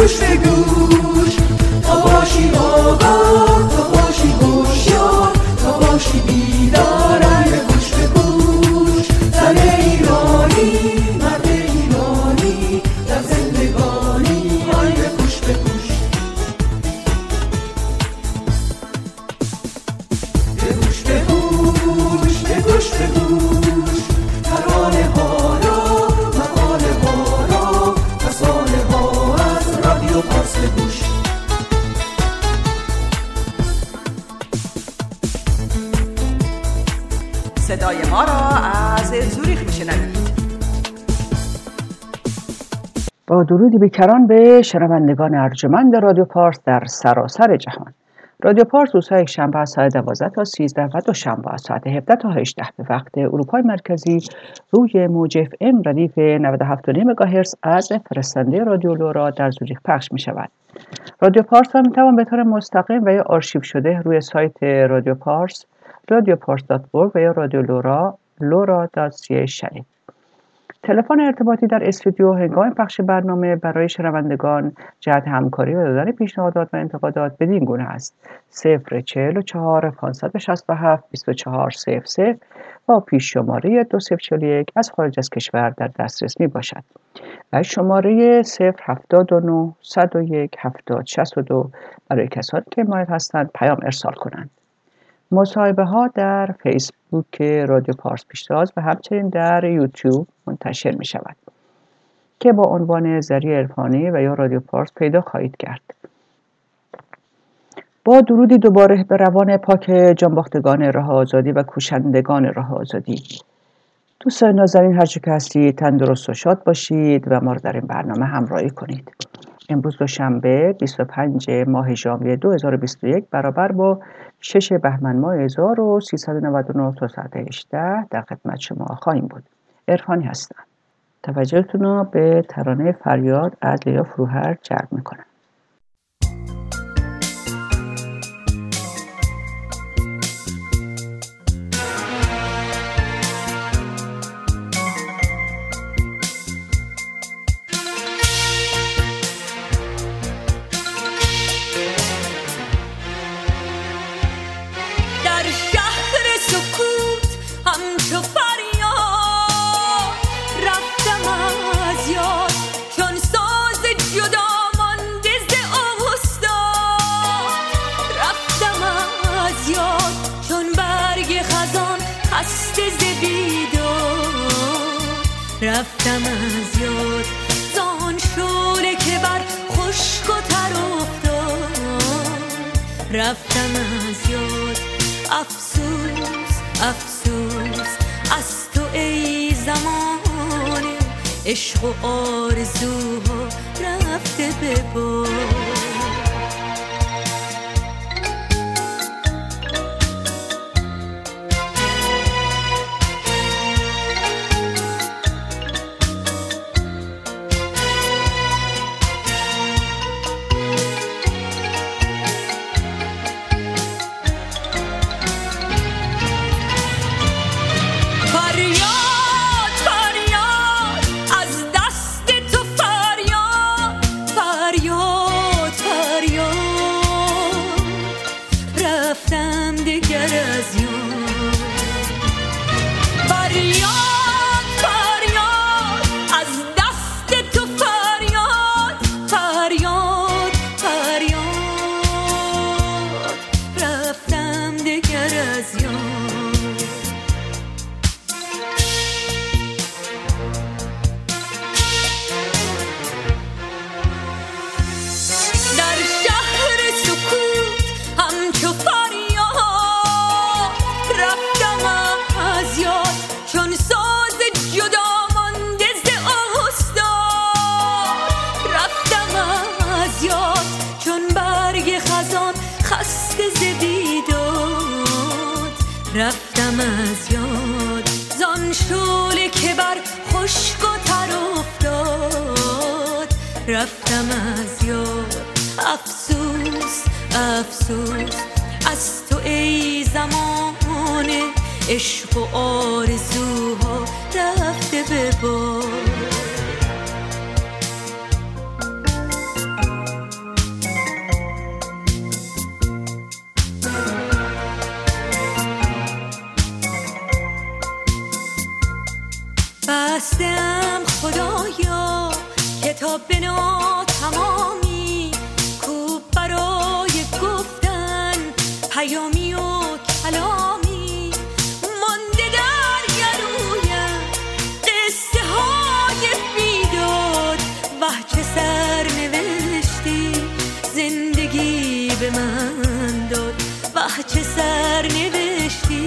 گوش به گوش، تا باشی آگاه، تا باشی هوشیار، تا باشی بیدار. ای گوش به گوش، زن ایرانی، مرد ایرانی، در زندگانی. ای گوش به گوش، گوش به گوش، گوش به گوش، ترانه ها را، مقاله ها را، فسانه ها از رادیو پارس گوش. صدای ما را از زوریخ میشنوید. با درودی بیکران به شنوندگان ارجمند رادیو پارس در سراسر جهان. رادیو پارس روزهای یکشنبه از ساعت 12 تا 13 و دوشنبه از ساعت 17 تا 18 به وقت اروپای مرکزی روی موج FM ردیف 97.5 مگاهرتز از فرستنده رادیو لورا در زوریخ پخش می شود. رادیو پارس را می توان به طور مستقیم و یا آرشیو شده روی سایت رادیو پارس radioPars.org و یا رادیو لورا lora.ca شنید. تلفن ارتباطی در استودیو هنگام پخش برنامه برای شنوندگان جهت همکاری و دادن پیشنهادات و انتقادات بدین گونه است: 044 567 2400 با پیش شماره 2041 از خارج از کشور در دسترس می باشد و شماره 079 101 7062 برای کسانی که مایل هستند پیام ارسال کنند. مصاحبه ها در فیسبوک رادیو پارس پیشتاز و همچنین در یوتیوب منتشر می شود که با عنوان ذریع عرفانی و یا رادیو پارس پیدا خواهید کرد. با درودی دوباره به روان پاک جانباختگان راه آزادی و کوشندگان راه آزادی. دوستان نازنین، هر چه که هستید تندرست و شاد باشید و ما را در این برنامه همراهی کنید. امروز دوشنبه 25 ماه ژانویه 2021 برابر با 6 بهمن ماه 1399 تا ساعت 18 در خدمت شما خواهیم بود. عرفانی هستم. توجهتون رو به ترانه فریاد از لیا فروهر جلب میکنم. رفتم از یاد زان شعله که بر خشک و تر افتاد. رفتم از یاد افسوس افسوس از تو ای زمانه، عشق و آرزوها رفته به باد. رفتم از یاد زان شعله که بر خشک و تر افتاد. رفتم از یاد افسوس افسوس از تو ای زمانه، عشق و آرزوها رفته به باد. تا به ناتمامی کو برای گفتن پیامی و کلامی مانده در گلویم قصه های بیداد وه چه سرنوشتی زندگی به من داد وه چه سرنوشتی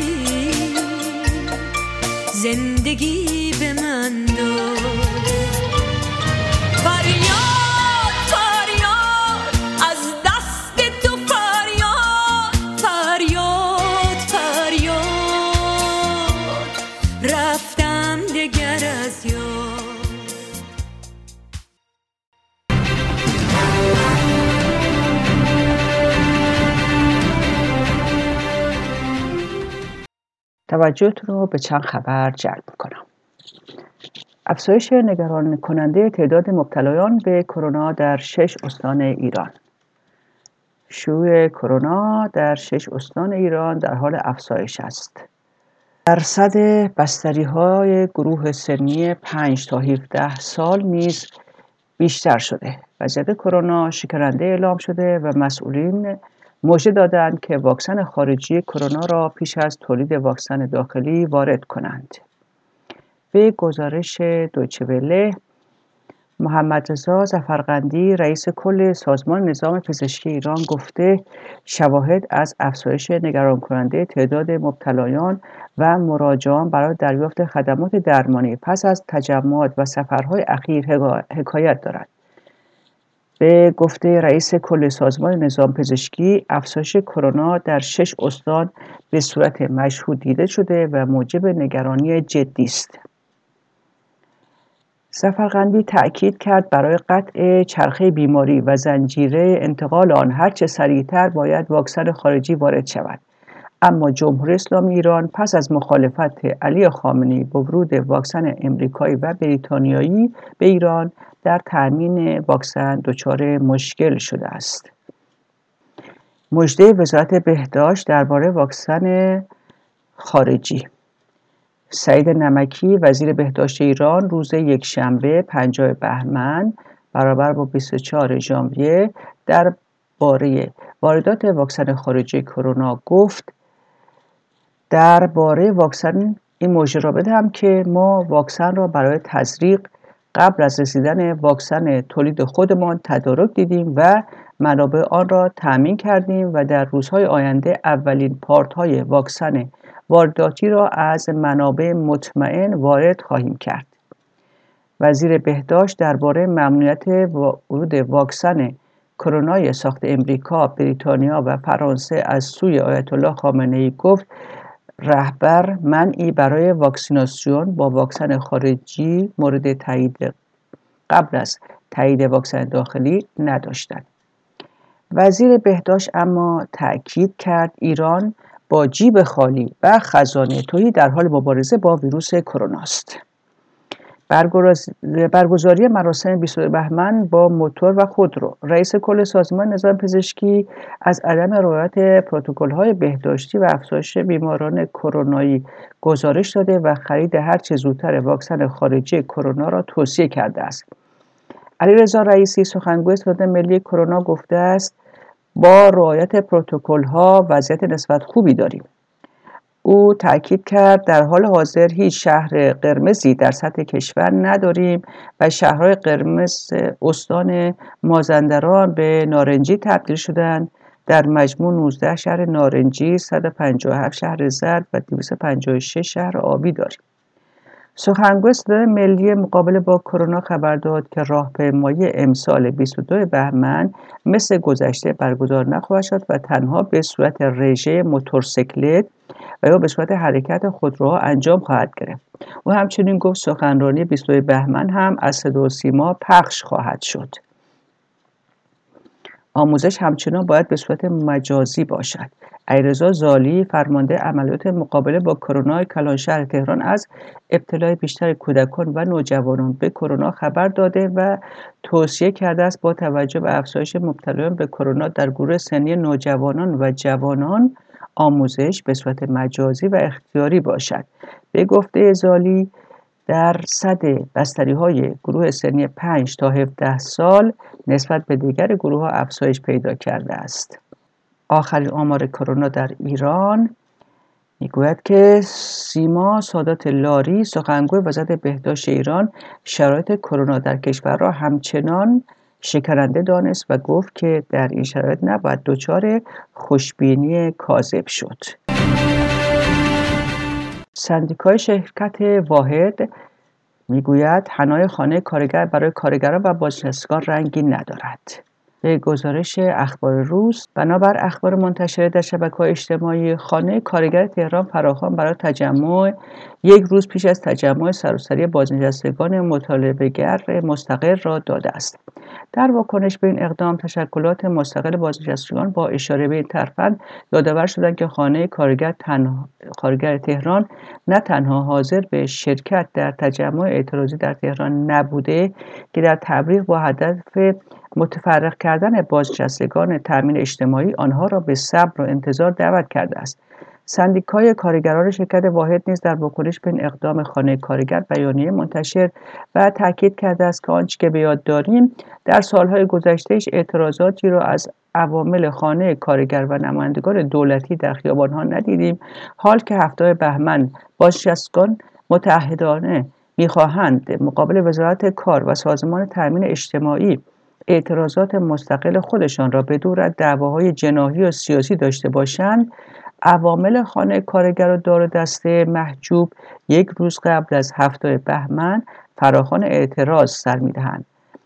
زندگی به من داد فریاد فریاد از دست تو فریاد فریاد فریاد رفتم دگر از یاد توجهتون رو به چند خبر جلب می‌کنم. افزایش نگران کننده تعداد مبتلایان به کرونا در 6 استان ایران. شیوع کرونا در 6 استان ایران در حال افزایش است. درصد بستری‌های گروه سنی 5 تا 17 سال نیز بیشتر شده. وضعیت کرونا شکننده اعلام شده و مسئولین مژده دادند که واکسن خارجی کرونا را پیش از تولید واکسن داخلی وارد کنند. به گزارش دویچه وله، محمد رضا ظفرقندی رئیس کل سازمان نظام پزشکی ایران گفته شواهد از افزایش نگران کننده تعداد مبتلایان و مراجعان برای دریافت خدمات درمانی پس از تجمعات و سفرهای اخیر حکایت دارد. به گفته رئیس کل سازمان نظام پزشکی، افزایش کرونا در 6 استان به صورت مشهود دیده شده و موجب نگرانی جدی است. ظفرقندی تأکید کرد برای قطع چرخه بیماری و زنجیره انتقال آن هرچه سریعتر باید واکسن خارجی وارد شود. اما جمهوری اسلامی ایران پس از مخالفت علی خامنه‌ای با ورود واکسن امریکایی و بریتانیایی به ایران در تأمین واکسن دچار مشکل شده است. مژده وزارت بهداشت درباره واکسن خارجی. سعید نمکی وزیر بهداشت ایران روز یکشنبه 50 بهمن برابر با 24 ژانویه درباره واردات واکسن خارجی کرونا گفت درباره واکسن این مژده را بدهم که ما واکسن را برای تزریق قبل از رسیدن واکسن تولید خودمان تدارک دیدیم و منابع آن را تأمین کردیم و در روزهای آینده اولین پارت‌های واکسن وارداتی را از منابع مطمئن وارد خواهیم کرد. وزیر بهداشت درباره ممنوعیت ورود واکسن کرونای ساخت امریکا، بریتانیا و فرانسه از سوی آیت الله خامنه‌ای گفت رهبر منعی برای واکسیناسیون با واکسن خارجی مورد تایید قبل از تایید واکسن داخلی نداشتند. وزیر بهداشت اما تأکید کرد ایران با جیب خالی و خزانه تهی در حال مبارزه با ویروس کرونا است. برگزاری مراسم 22 بهمن با موتور و خودرو. رئیس کل سازمان نظام پزشکی از عدم رعایت پروتکل‌های بهداشتی و افزایش بیماران کرونایی گزارش داده و خرید هرچه زودتر واکسن خارجی کرونا را توصیه کرده است. علیرضا رئیسی سخنگوی صندوق ملی کرونا گفته است با رعایت پروتکل‌ها وضعیت نسبت خوبی داریم. او تأکید کرد در حال حاضر هیچ شهر قرمزی در سطح کشور نداریم و شهرهای قرمز استان مازندران به نارنجی تبدیل شدند. در مجموع 19 شهر نارنجی، 157 شهر زرد و 256 شهر آبی داریم. سخنگوی صندوق ملی مقابله با کرونا خبر داد که راهپیمایی امسال 22 بهمن مثل گذشته برگزار نخواهد شد و تنها به صورت رژه موتورسیکلت و یا به صورت حرکت خودروها انجام خواهد گرفت. او همچنین گفت سخنرانی 22 بهمن هم از صدا و سیما پخش خواهد شد. آموزش همچنان باید به صورت مجازی باشد. علیرضا زالی فرمانده عملیات مقابله با کرونا کلانشهر تهران از ابتلای بیشتر کودکان و نوجوانان به کرونا خبر داده و توصیه کرده است با توجه به افزایش مبتلایان به کرونا در گروه سنی نوجوانان و جوانان آموزش به صورت مجازی و اختیاری باشد. به گفته زالی درصد بستری‌های گروه سنی 5 تا 17 سال نسبت به دیگر گروه‌ها افزایش پیدا کرده است. آخرین آمار کرونا در ایران میگوید که سیما سادات لاری سخنگوی وزارت بهداشت ایران شرایط کرونا در کشور را همچنان شکننده دانست و گفت که در این شرایط نباید دچار خوشبینی کاذب شد. سندیکای شرکت واحد میگوید حنای خانه کارگر برای کارگران و بازنشستگان رنگی ندارد. به گزارش اخبار روز، بنابر اخبار منتشره در شبکه‌های اجتماعی، خانه کارگر تهران فراخوان برای تجمع یک روز پیش از تجمع سراسری بازنشستگان مطالبه‌گر مستقل را داده است. در واکنش به این اقدام، تشکلات مستقل بازنشستگان با اشاره به این ترفند یادآور شدند که خانه کارگر تهران نه تنها حاضر به شرکت در تجمع اعتراضی در تهران نبوده که در تبلیغ با هدف متفرق کردن بازنشستگان تامین اجتماعی آنها را به صبر و انتظار دعوت کرده است. سندیکای کارگران شرکت واحد نیز در واکنش به این اقدام خانه کارگر بیانیه منتشر و تاکید کرده است که آنچه که به یاد داریم در سالهای گذشته هیچ اعتراضاتی را از عوامل خانه کارگر و نمایندگان دولتی در خیابان‌ها ندیدیم. حال که هفته بهمن بازنشستگان متعهدانه می‌خواهند مقابل وزارت کار و سازمان تامین اجتماعی اعتراضات مستقل خودشان را بدون از دعواهای جناحی و سیاسی داشته باشند، عوامل خانه کارگر و دار و دسته محجوب یک روز قبل از هفته بهمن فراخوان اعتراض سر می‌دهند.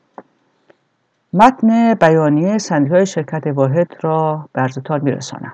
متن بیانیه سندیکای شرکت واحد را براتان می‌رسانم.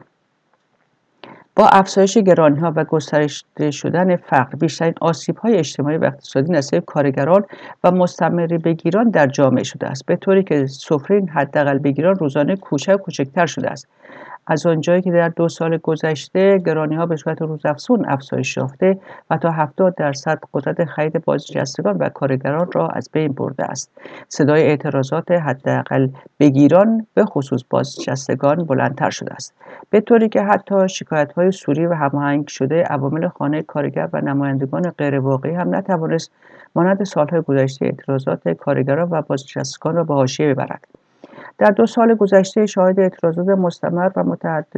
با افزایش گرانی‌ها و گسترده شدن فقر، بیشترین آسیب‌های اجتماعی و اقتصادی نصیب کارگران و مستثمربگیران در جامعه شده است، به طوری که سفره این حداقل بگیران روزانه کوچکتر شده است. از آنجایی که در 2 سال گذشته گرانی‌ها به صورت روزافزون افزایش یافته و تا 70% قدرت خرید بازنشستگان و کارگران را از بین برده است، صدای اعتراضات حداقل بگیران به خصوص بازنشستگان بلندتر شده است، به طوری که حتی شکایت‌های سوری و هماهنگ شده عوامل خانه کارگر و نمایندگان غیرواقعی هم نتوانست مانند سال‌های گذشته اعتراضات کارگران و بازنشستگان را به حاشیه ببرد. در 2 سال گذشته شاهد اعتراضات مستمر و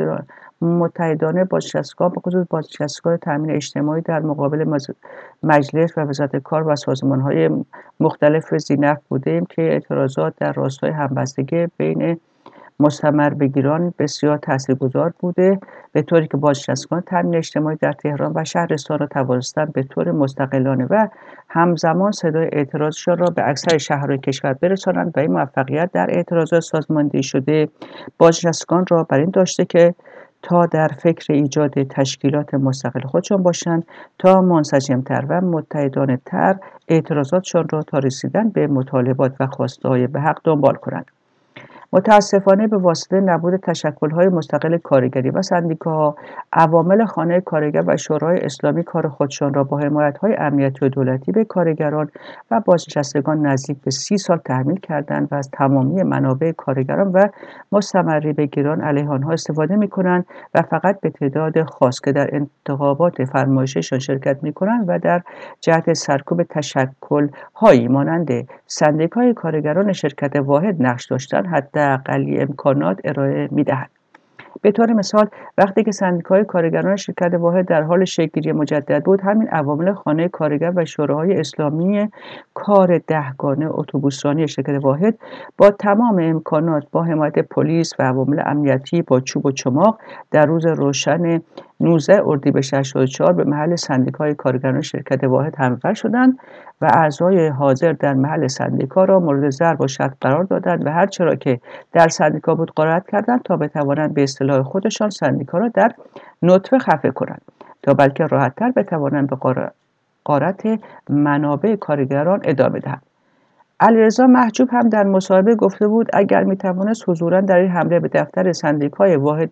متحدانه بازنشستگان به خصوص بازنشستگان تامین اجتماعی در مقابل مجلس و وزارت کار و سازمان‌های مختلف ذی‌نفع بودیم که اعتراضات در راستای همبستگی بین مستثمربگیران بسیار تاثیرگذار بوده، به طوری که بازنشستگان تامین اجتماعی در تهران و شهرستان را توانستند به طور مستقلانه و همزمان صدای اعتراضشان را به اکثر شهرهای کشور برسانند و این موفقیت در اعتراضات سازماندهی شده بازنشستگان را بر این داشته که تا در فکر ایجاد تشکیلات مستقل خودشان باشند تا منسجم‌تر و متحدانه‌تر اعتراضاتشان را تا رسیدن به مطالبات و خواسته‌های به حق دنبال کنند. متاسفانه به واسطه نبود تشکل‌های مستقل کارگری و سندیکاها، عوامل خانه کارگر و شورای اسلامی کار خودشان را با حمایت‌های امنیتی و دولتی به کارگران و بازنشستگان نزدیک به 30 سال تحمیل کردند و از تمامی منابع کارگران و مستثمربگیران علیه آنها استفاده می‌کنند و فقط به تعداد خاص که در انتخابات فرمایشیشان شرکت می‌کنند و در جهت سرکوب تشکل‌هایی مانند سندیکای کارگران شرکت واحد نقش داشتند حداقلی امکانات ارائه می‌دهند. به طور مثال وقتی که سندیکای کارگران شرکت واحد در حال شکل‌گیری مجدد بود، همین عوامل خانه کارگر و شوراهای اسلامی کار دهگانه اتوبوسرانی شرکت واحد با تمام امکانات با حمایت پلیس و عوامل امنیتی با چوب و چماق در روز روشن 19 اردیبهشت 84 به محل سندیکای کارگران شرکت واحد حمله شدند و اعضای حاضر در محل سندیکا را مورد ضرب و شتم قرار دادند و هر چرا که در سندیکا بود غارت کردند تا بتوانند به اصطلاح خودشان سندیکا را در نطفه خفه کنند تا بلکه راحت‌تر بتوانند به غارت منابع کارگران ادامه دهند. علیرضا محجوب هم در مصاحبه گفته بود اگر میتوانست حضوراً در این حمله به دفتر سندیکای واحد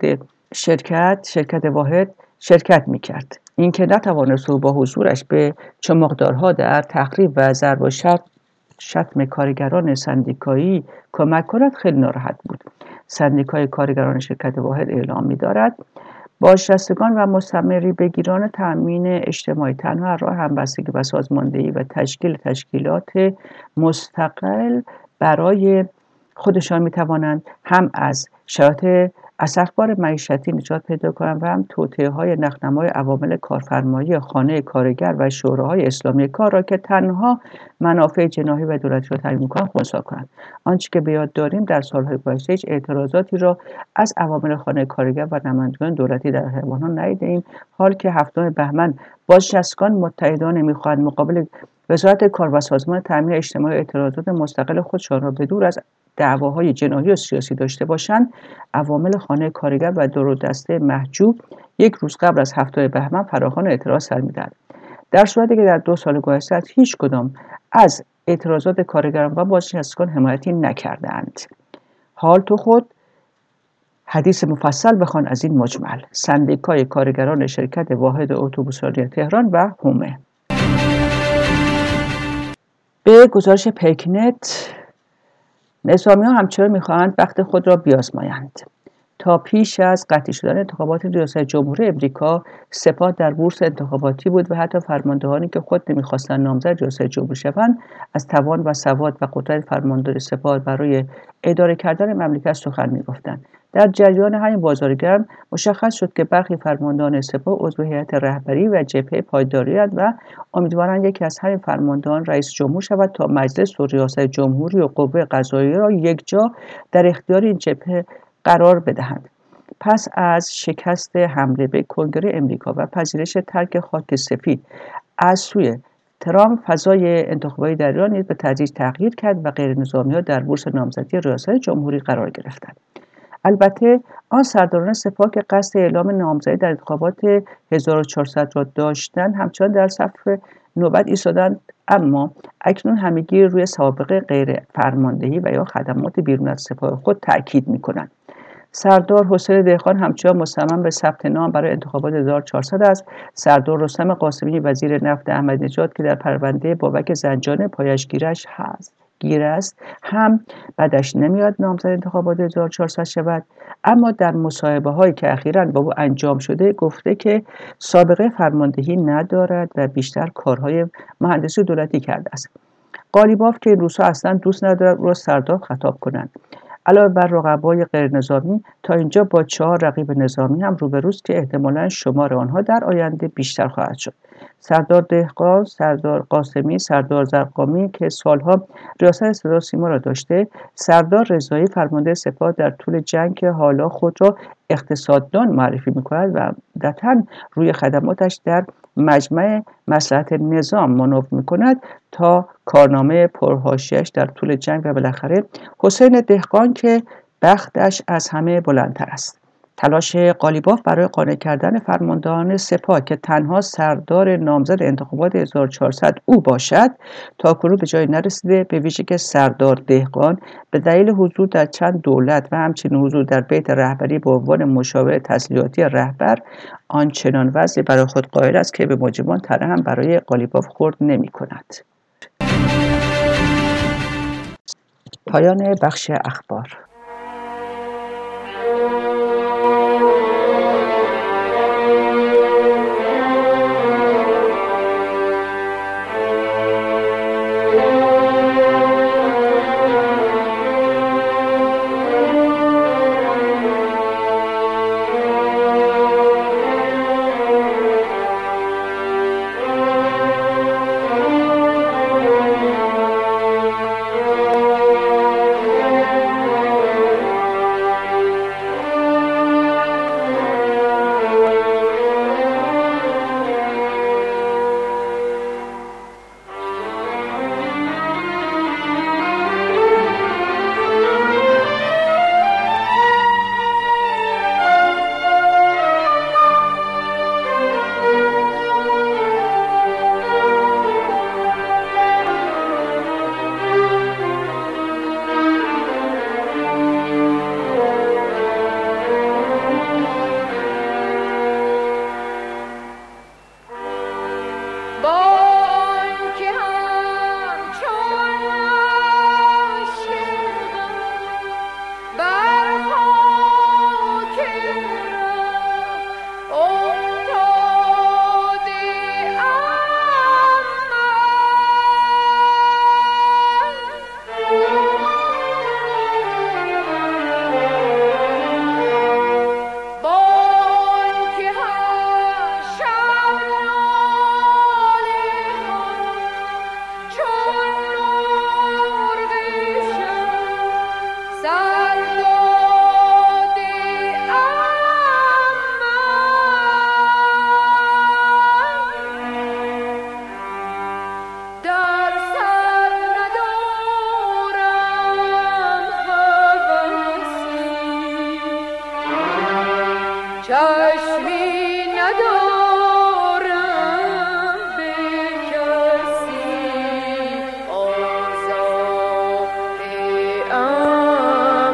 شرکت واحد شرکت میکرد. اینکه نتوانست او با حضورش به چماقدارها در تخریب و ضرب و شتم کارگران سندیکایی کمک کند خیلی ناراحت بود. سندیکای کارگران شرکت واحد اعلام می‌دارد بازنشستگان و مستمری بگیران تأمین اجتماعی تنها راه همبستگی و سازماندهی و تشکیل تشکیلات مستقل برای خودشان میتوانند هم از شرایط اسفبار معیشتی نجات پیدا کنند و هم توطئه‌های نخنمای عوامل کارفرمایی خانه کارگر و شوراهای اسلامی کار را که تنها منافع جناحی و دولتی را تامین می‌کنند خنثی کنند. آنچه که به یاد داریم در سالهای گذشته هیچ اعتراضاتی را از عوامل خانه کارگر و نمایندگان دولتی در خیابان‌ها ندیده‌ایم، حال که 7 بهمن بازنشستگان متحدانه می‌خواهند مقابل وزارت کار و سازمان تامین اجتماعی اعتراضات مستقل خودشان را بدور از دعواهای جناحی و سیاسی داشته باشند. عوامل خانه کارگر و دور و دسته محجوب یک روز قبل از 7 بهمن فراخوان اعتراض سر می‌دهند، در صورتی که در 2 سال گذشته از هیچ کدام از اعتراضات کارگران و بازنشستگان حمایتی نکردند. حال تو خود حدیث مفصل بخوان از این مجمل. سندیکای کارگران شرکت واحد اتوبوسرانی تهران و حومه. به گزارش پیکنت، نظامی‌ها همچنان می‌خواهند وقت خود را بیازمایند. تا پیش از قطعی شدن انتخابات ریاست جمهوری امریکا، سپاه در بورس انتخاباتی بود و حتی فرماندهانی که خود نمی‌خواستند نامزد ریاست جمهوری شوند، از توان و سواد و قدرت فرمانداری سپاه برای اداره کردن مملکت سخن می‌گفتند. در جریان همین بازار گرم مشخص شد که برخی فرماندهان سپاه عضو هیئت رهبری و جبهه پایداری اند و امیدوارند یکی از همین فرماندهان رئیس جمهور شود تا مجلس و ریاست جمهوری و قوه قضاییه را یکجا در اختیار این جبهه قرار بدهند. پس از شکست حمله به کنگره امریکا و پذیرش ترک خاک سفید از سوی ترامپ، فضای انتخاباتی در ایران نیز به تدریج تغییر کرد و غیرنظامی‌ها در بورس نامزدی ریاست جمهوری قرار گرفتند. البته آن سرداران سپاه که قصد اعلام نامزدی در انتخابات 1400 را داشتند همچنان در صف نوبت ایستادند، اما اکنون همگی روی سابقه غیر فرماندهی و یا خدمات بیرون از سپاه خود تأکید می‌کنند. سردار حسین دهقان همچنان مصمم به ثبت نام برای انتخابات 1400 است. سردار رستم قاسمی وزیر نفت احمدی نژاد که در پرونده بابک زنجان پایش گیر است هم بدش نمیاد نامزد انتخابات 1400 شود، اما در مصاحبه هایی که اخیراً با او انجام شده گفته که سابقه فرماندهی ندارد و بیشتر کارهای مهندسی دولتی کرده است. قالیباف که این روزها اصلا دوست ندارد او را سردار خطاب کنند. علاوه بر رقبای غیر نظامی، تا اینجا با 4 رقیب نظامی هم روبروست که احتمالاً شمار آنها در آینده بیشتر خواهد شد. سردار دهقان، سردار قاسمی، سردار زرقامی که سالها ریاست صدا و سیما را داشته، سردار رضایی فرمانده سپاه در طول جنگ که حالا خود را اقتصاددان معرفی می‌کند و عمدتاً روی خدماتش در مجمع مصلحت نظام مانور می‌کند، تا کارنامه پرحاشیه‌اش در طول جنگ و بالاخره حسین دهقان که بختش از همه بلندتر است. تلاش قالیباف برای قانع کردن فرماندهان سپاه که تنها سردار نامزد انتخابات 1400 او باشد تاکنون به جایی نرسیده، به ویژه که سردار دهقان به دلیل حضور در چند دولت و همچنین حضور در بیت رهبری به عنوان مشاور تسلیحاتی رهبر آنچنان وضعی برای خود قائل است که به مجرمان تره هم برای قالیباف خرد نمی‌کند. پایان بخش اخبار. چشمی ندارم به کسی آزاده‌ام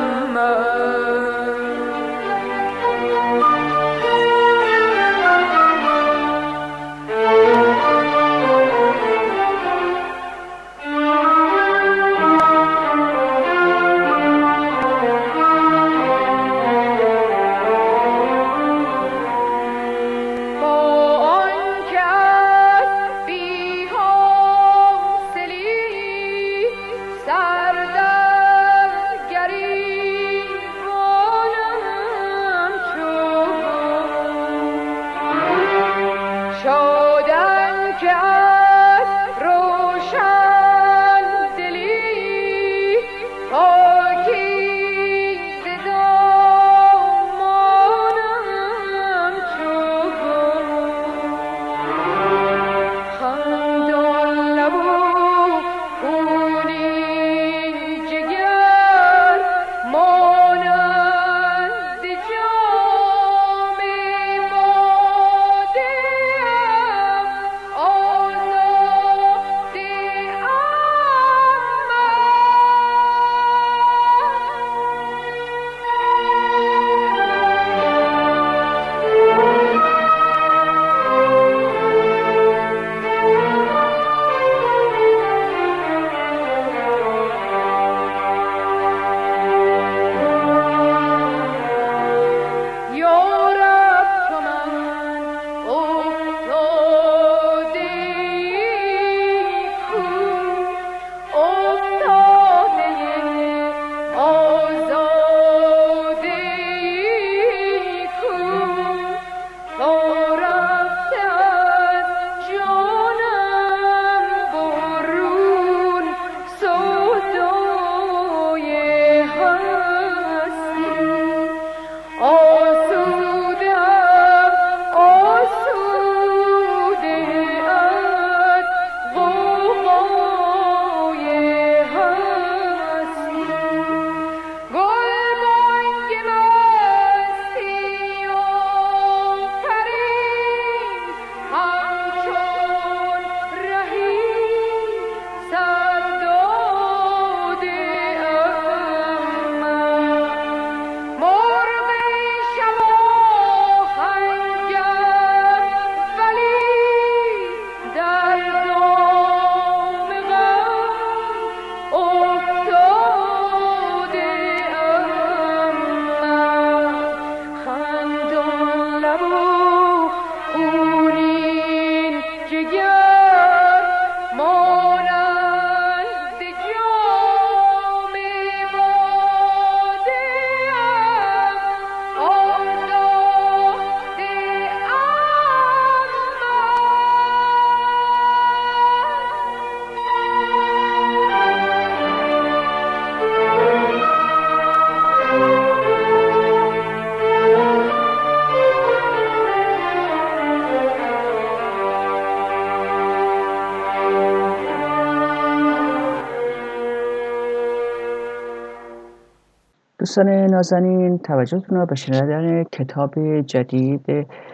دوستان نازنین، توجهتون رو به شنیدن کتاب جدید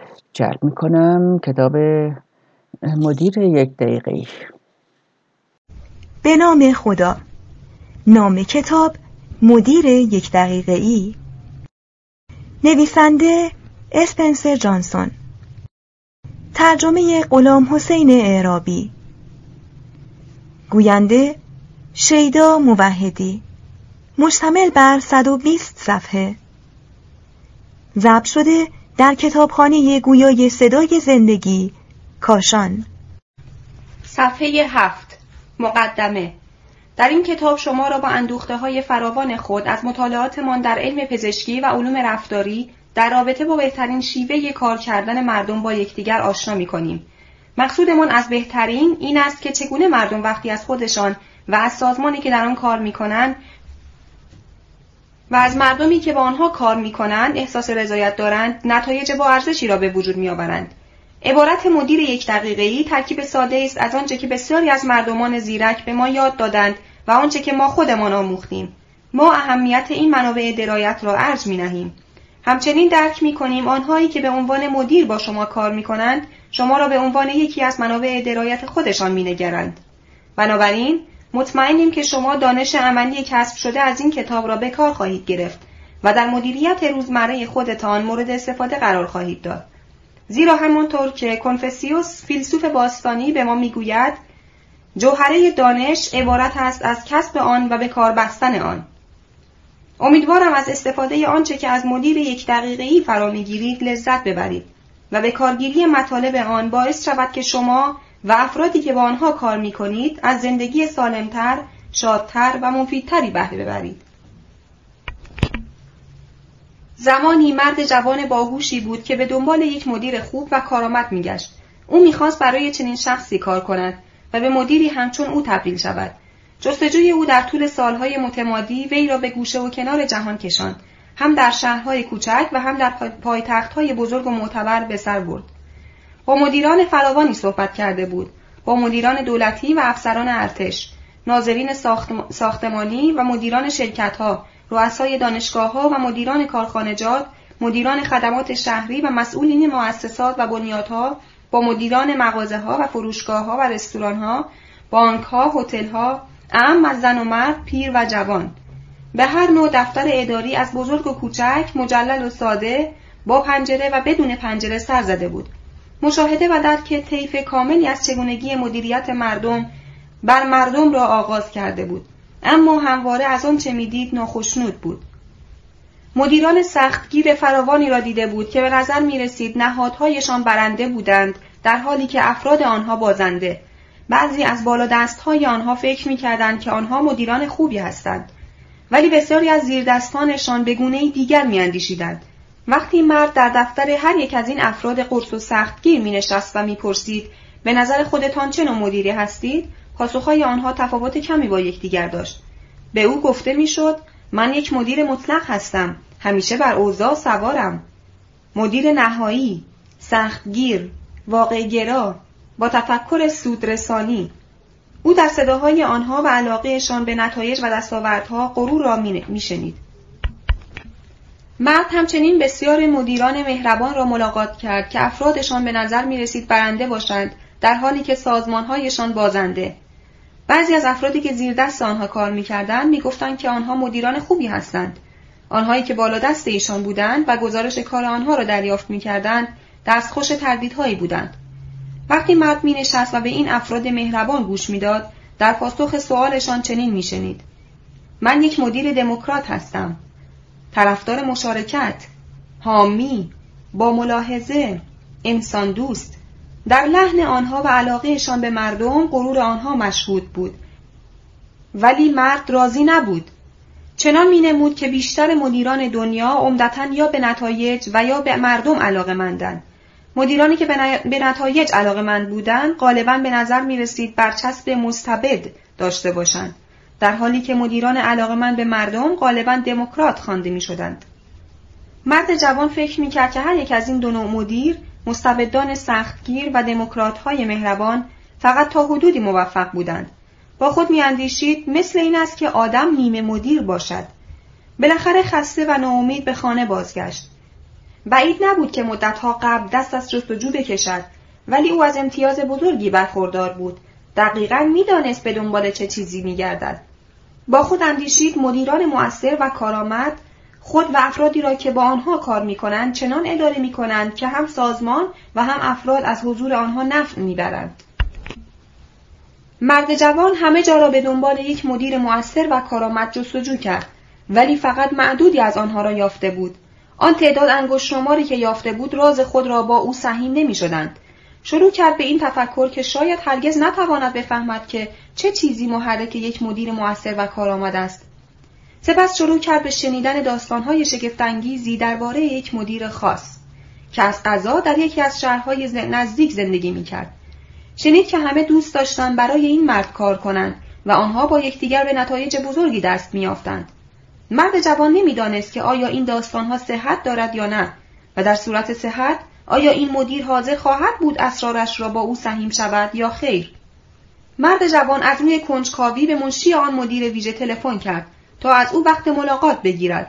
جلب میکنم. کتاب مدیر یک دقیقه‌ای. به نام خدا. نام کتاب مدیر یک دقیقه‌ای. نویسنده اسپنسر جانسون. ترجمه غلام حسین اعرابی. گوینده شیدا موحدی. مشتمل بر 120 صفحه. ضبط شده در کتابخانه گویای صدای زندگی، کاشان. صفحه 7. مقدمه. در این کتاب شما را با اندوخته‌های فراوان خود از مطالعاتمان در علم پزشکی و علوم رفتاری در رابطه با بهترین شیوه کار کردن مردم با یکدیگر آشنا می‌کنیم. مقصودمان از بهترین این است که چگونه مردم وقتی از خودشان و از سازمانی که در آن کار می‌کنند و از مردمی که با آنها کار می‌کنند احساس رضایت دارند، نتایج با ارزشی را به وجود می‌آورند. عبارت مدیر یک دقیقه‌ای ترکیب ساده است از آنچه که بسیاری از مردمان زیرک به ما یاد دادند و آنچه که ما خودمان آموختیم. ما اهمیت این منابع درایت را ارج می‌نهیم. همچنین درک می‌کنیم آنهایی که به عنوان مدیر با شما کار می‌کنند، شما را به عنوان یکی از منابع درایت خودشان می‌نگرند. بنابراین مطمئنیم که شما دانش عملی کسب شده از این کتاب را به کار خواهید گرفت و در مدیریت روزمره خودتان مورد استفاده قرار خواهید داد. زیرا همانطور که کنفوسیوس فیلسوف باستانی به ما میگوید، جوهره دانش عبارت است از کسب آن و به کار بستن آن. امیدوارم از استفاده آنچه که از مدیر 1 دقیقه‌ای فرا میگیرید لذت ببرید و به کارگیری مطالب آن باعث شود که شما و افرادی که با آنها کار می‌کنید از زندگی سالمتر، شادتر و مفیدتری بهره ببرید. زمانی مرد جوان باهوشی بود که به دنبال یک مدیر خوب و کارآمد می‌گشت. او می‌خواست برای چنین شخصی کار کند و به مدیری همچون او تبدیل شود. جستجوی او در طول سالهای متمادی وی را به گوشه و کنار جهان کشاند، هم در شهرهای کوچک و هم در پایتخت‌های بزرگ و معتبر به سر برد. با مدیران فراوانی صحبت کرده بود، با مدیران دولتی و افسران ارتش، ناظرین ساختمانی و مدیران شرکت‌ها، رؤسای دانشگاه‌ها و مدیران کارخانجات، مدیران خدمات شهری و مسئولین مؤسسات و بنیادها، با مدیران مغازه‌ها و فروشگاه‌ها و رستوران‌ها، بانک‌ها، هتل‌ها، اعم از زن و مرد، پیر و جوان. به هر نوع دفتر اداری از بزرگ و کوچک، مجلل و ساده، با پنجره و بدون پنجره سر زده بود. مشاهده و درک طیف کاملی از چگونگی مدیریت مردم بر مردم را آغاز کرده بود، اما همواره از آن چه می‌دید ناخشنود بود. مدیران سختگیر فراوانی را دیده بود که به نظر می‌رسید نهادهایشان برنده بودند در حالی که افراد آنها بازنده. بعضی از بالادست‌های آنها فکر می‌کردند که آنها مدیران خوبی هستند، ولی بسیاری از زیردستانشان به گونه‌ای دیگر می‌اندیشیدند. وقتی مرد در دفتر هر یک از این افراد قرص و سختگیر می‌نشست و می‌پرسید به نظر خودتان چه نوع مدیری هستید، پاسخهای آنها تفاوت کمی با یکدیگر داشت. به او گفته می‌شد من یک مدیر مطلق هستم، همیشه بر اوضاع سوارم. مدیر نهایی، سختگیر، واقع‌گرا، با تفکر سودرسانی. او در صداهای آنها و علاقهشان به نتایج و دستاوردها غرور را می‌شنید. مرد همچنین بسیار مدیران مهربان را ملاقات کرد که افرادشان به نظر می‌رسید برنده باشند در حالی که سازمان‌هایشان بازنده. بعضی از افرادی که زیر دست آنها کار می‌کردند می‌گفتند که آنها مدیران خوبی هستند. آنهایی که بالا دست ایشان بودند و گزارش کار آنها را دریافت می‌کردند دستخوش تردیدهایی بودند. وقتی مرد می‌نشست و به این افراد مهربان گوش می‌داد، در پاسخ سؤالشان چنین می‌شنید: من یک مدیر دموکرات هستم، طرفدار مشارکت، حامی، با ملاحظه، انسان دوست. در لحن آنها و علاقهشان به مردم غرور آنها مشهود بود، ولی مرد راضی نبود. چنان می‌نمود که بیشتر مدیران دنیا عمدتاً یا به نتایج و یا به مردم علاقه‌مندند. مدیرانی که به نتایج علاقه‌مند بودند غالباً به نظر می‌رسید برچسب مستبد داشته باشند، در حالی که مدیران علاقه‌مند به مردم غالباً دموکرات خوانده می‌شدند. مرد جوان فکر می‌کرد که هر یک از این دو نوع مدیر، مستبدان سختگیر و دموکرات‌های مهربان، فقط تا حدودی موفق بودند. با خود می‌اندیشید مثل این است که آدم نیمه مدیر باشد. بالاخره خسته و ناامید به خانه بازگشت. بعید نبود که مدت‌ها قبل دست از جستجو بکشد، ولی او از امتیاز بزرگی برخوردار بود. دقیقاً می‌دانست به دنبال چه چیزی می‌گردد. با خود اندیشید مدیران مؤثر و کارآمد خود و افرادی را که با آنها کار می‌کنند چنان اداره می‌کنند که هم سازمان و هم افراد از حضور آنها نفع می‌برند. مرد جوان همه جا را به دنبال یک مدیر مؤثر و کارآمد جستجو کرد، ولی فقط معدودی از آنها را یافته بود. آن تعداد انگشت شماری که یافته بود راز خود را با او سهیم نمی‌شدند. شروع کرد به این تفکر که شاید هرگز نتواند بفهمد که چه چیزی محرک یک مدیر مؤثر و کارآمد است. سپس شروع کرد به شنیدن داستان‌های شگفت‌انگیزی درباره یک مدیر خاص که از قضا در یکی از شهرهای نزدیک زندگی می‌کرد. شنید که همه دوست داشتند برای این مرد کار کنند و آنها با یکدیگر به نتایج بزرگی دست می‌یافتند. مرد جوان نمی‌دانست که آیا این داستان‌ها صحت دارد یا نه و در صورت صحت آیا این مدیر حاضر خواهد بود اسرارش را با او سهیم شود یا خیر. مرد جوان از روی کنجکاوی به منشی آن مدیر ویژه تلفن کرد تا از او وقت ملاقات بگیرد.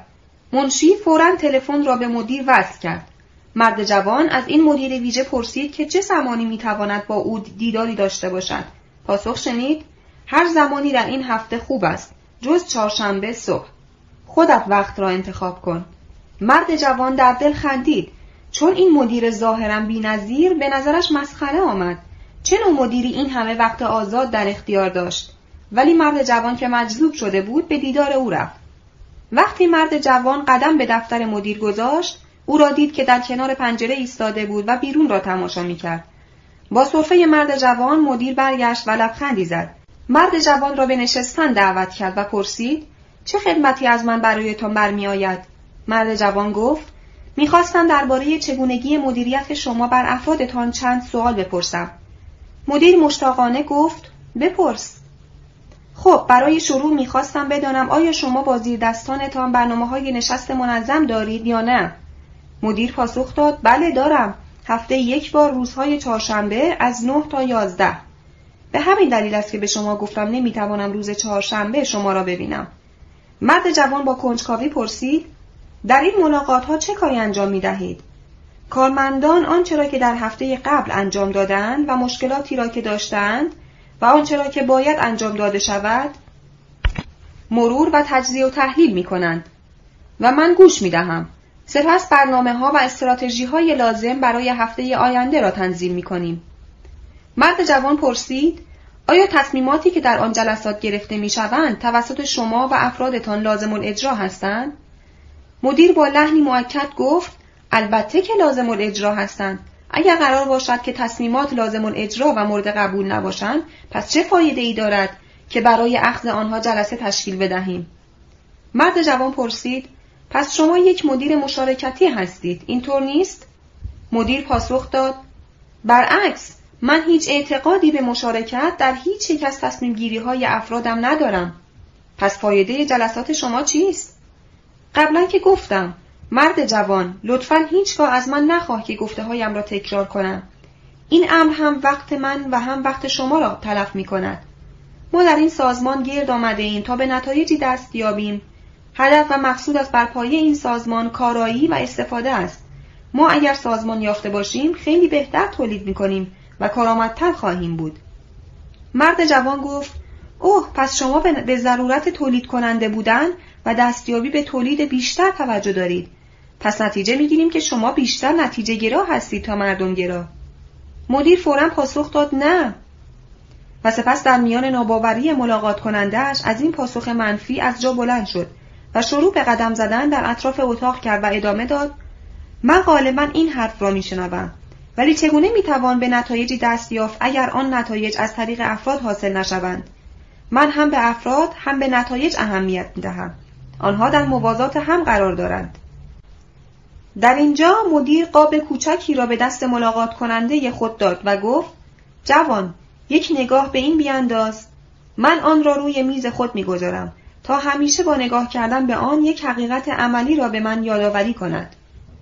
منشی فوراً تلفن را به مدیر وصل کرد. مرد جوان از این مدیر ویژه پرسید که چه زمانی میتواند با او دیداری داشته باشد. پاسخ شنید: هر زمانی در این هفته خوب است، جز چهارشنبه صبح. خودت وقت را انتخاب کن. مرد جوان در دل خندید، چون این مدیر ظاهراً بی‌نظیر به نظرش مسخره آمد. چه نوع مدیری این همه وقت آزاد در اختیار داشت؟ ولی مرد جوان که مجذوب شده بود به دیدار او رفت. وقتی مرد جوان قدم به دفتر مدیر گذاشت، او را دید که در کنار پنجره ایستاده بود و بیرون را تماشا می‌کرد. با سرفه مرد جوان مدیر برگشت و لبخندی زد. مرد جوان را به نشستن دعوت کرد و پرسید: چه خدمتی از من برایتان برمی‌آید؟ مرد جوان گفت: می‌خواستم درباره چگونگی مدیریت شما بر افرادتان چند سوال بپرسم. مدیر مشتاقانه گفت: بپرس. خب، برای شروع می‌خواستم بدانم آیا شما با زیردستانتان برنامه‌های نشست منظم دارید یا نه؟ مدیر پاسخ داد: بله دارم. هفته یک بار روزهای چهارشنبه از 9 تا 11. به همین دلیل است که به شما گفتم نمیتوانم روز چهارشنبه شما را ببینم. مرد جوان با کنجکاوی پرسید: در این ملاقات‌ها چه کاری انجام می‌دهید؟ کارمندان آنچه را که در هفته قبل انجام دادند و مشکلاتی را که داشتند و آنچه را که باید انجام داده شود مرور و تجزیه و تحلیل می‌کنند و من گوش می‌دهم. سپس برنامه‌ها و استراتژی‌های لازم برای هفته آینده را تنظیم می‌کنیم. مرد جوان پرسید: آیا تصمیماتی که در آن جلسات گرفته می‌شوند توسط شما و افرادتان لازم الاجرا هستند؟ مدیر با لحنی مؤکد گفت: البته که لازم الاجرا هستند. اگر قرار باشد که تصمیمات لازم الاجرا و مورد قبول نباشند، پس چه فایده‌ای دارد که برای اخذ آنها جلسه تشکیل بدهیم؟ مرد جوان پرسید: پس شما یک مدیر مشارکتی هستید، اینطور نیست؟ مدیر پاسخ داد: برعکس، من هیچ اعتقادی به مشارکت در هیچ یک از تصمیم گیری های افرادم ندارم. پس فایده جلسات شما چیست؟ قبلا که گفتم. مرد جوان، لطفاً هیچگاه از من نخواه که گفته هایم را تکرار کنم. این امر هم وقت من و هم وقت شما را تلف می کند. ما در این سازمان گرد آمده ایم تا به نتایجی دست یابیم. هدف و مقصود از برپایی این سازمان کارایی و استفاده است. ما اگر سازمان یافته باشیم خیلی بهتر تولید می‌کنیم و کارآمدتر خواهیم بود. مرد جوان گفت: اوه، پس شما به ضرورت تولید کننده بودن و دستیابی به تولید بیشتر توجه دارید. پس نتیجه می‌گیریم که شما بیشتر نتیجه گرا هستید تا مردم گرا. مدیر فوراً پاسخ داد: نه. و سپس در میان ناباوری ملاقات کننده‌اش از این پاسخ منفی از جا بلند شد و شروع به قدم زدن در اطراف اتاق کرد و ادامه داد: من غالباً این حرف را میشنوم، ولی چگونه میتوان به نتایجی دست یافت اگر آن نتایج از طریق افراد حاصل نشوند؟ من هم به افراد هم به نتایج اهمیت میدهم. آنها در موازات هم قرار دارند. در اینجا مدیر قاب کوچکی را به دست ملاقات کننده خود داد و گفت: جوان، یک نگاه به این بیانداز. من آن را روی میز خود میگذارم تا همیشه با نگاه کردن به آن یک حقیقت عملی را به من یادآوری کند.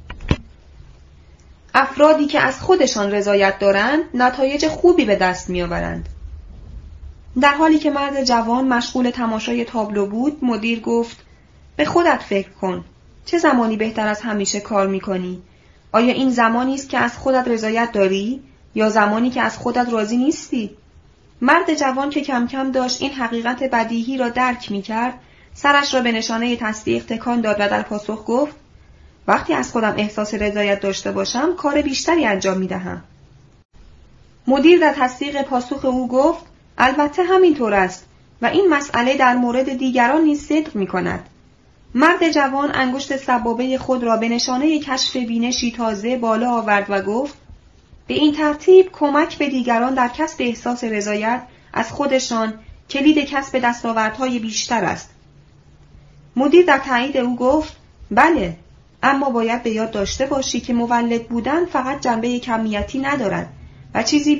افرادی که از خودشان رضایت دارند نتایج خوبی به دست می‌آورند. در حالی که مرد جوان مشغول تماشای تابلو بود، مدیر گفت: به خودت فکر کن. چه زمانی بهتر از همیشه کار می‌کنی؟ آیا این زمانی است که از خودت رضایت داری یا زمانی که از خودت راضی نیستی؟ مرد جوان که کم کم داشت این حقیقت بدیهی را درک می‌کرد، سرش را به نشانه تصدیق تکان داد و در پاسخ گفت: وقتی از خودم احساس رضایت داشته باشم، کار بیشتری انجام می‌دهم. مدیر در تصدیق پاسخ او گفت: البته همینطور است و این مسئله در مورد دیگران نیز صدق می‌کند. مرد جوان انگشت سبابه خود را به نشانه کشف بینشی تازه بالا آورد و گفت: به این ترتیب کمک به دیگران در کسب احساس رضایت از خودشان کلید کسب دستاوردهای بیشتر است. مدیر در تایید او گفت: بله، اما باید به یاد داشته باشی که مولد بودن فقط جنبه کمیتی ندارد و چیزی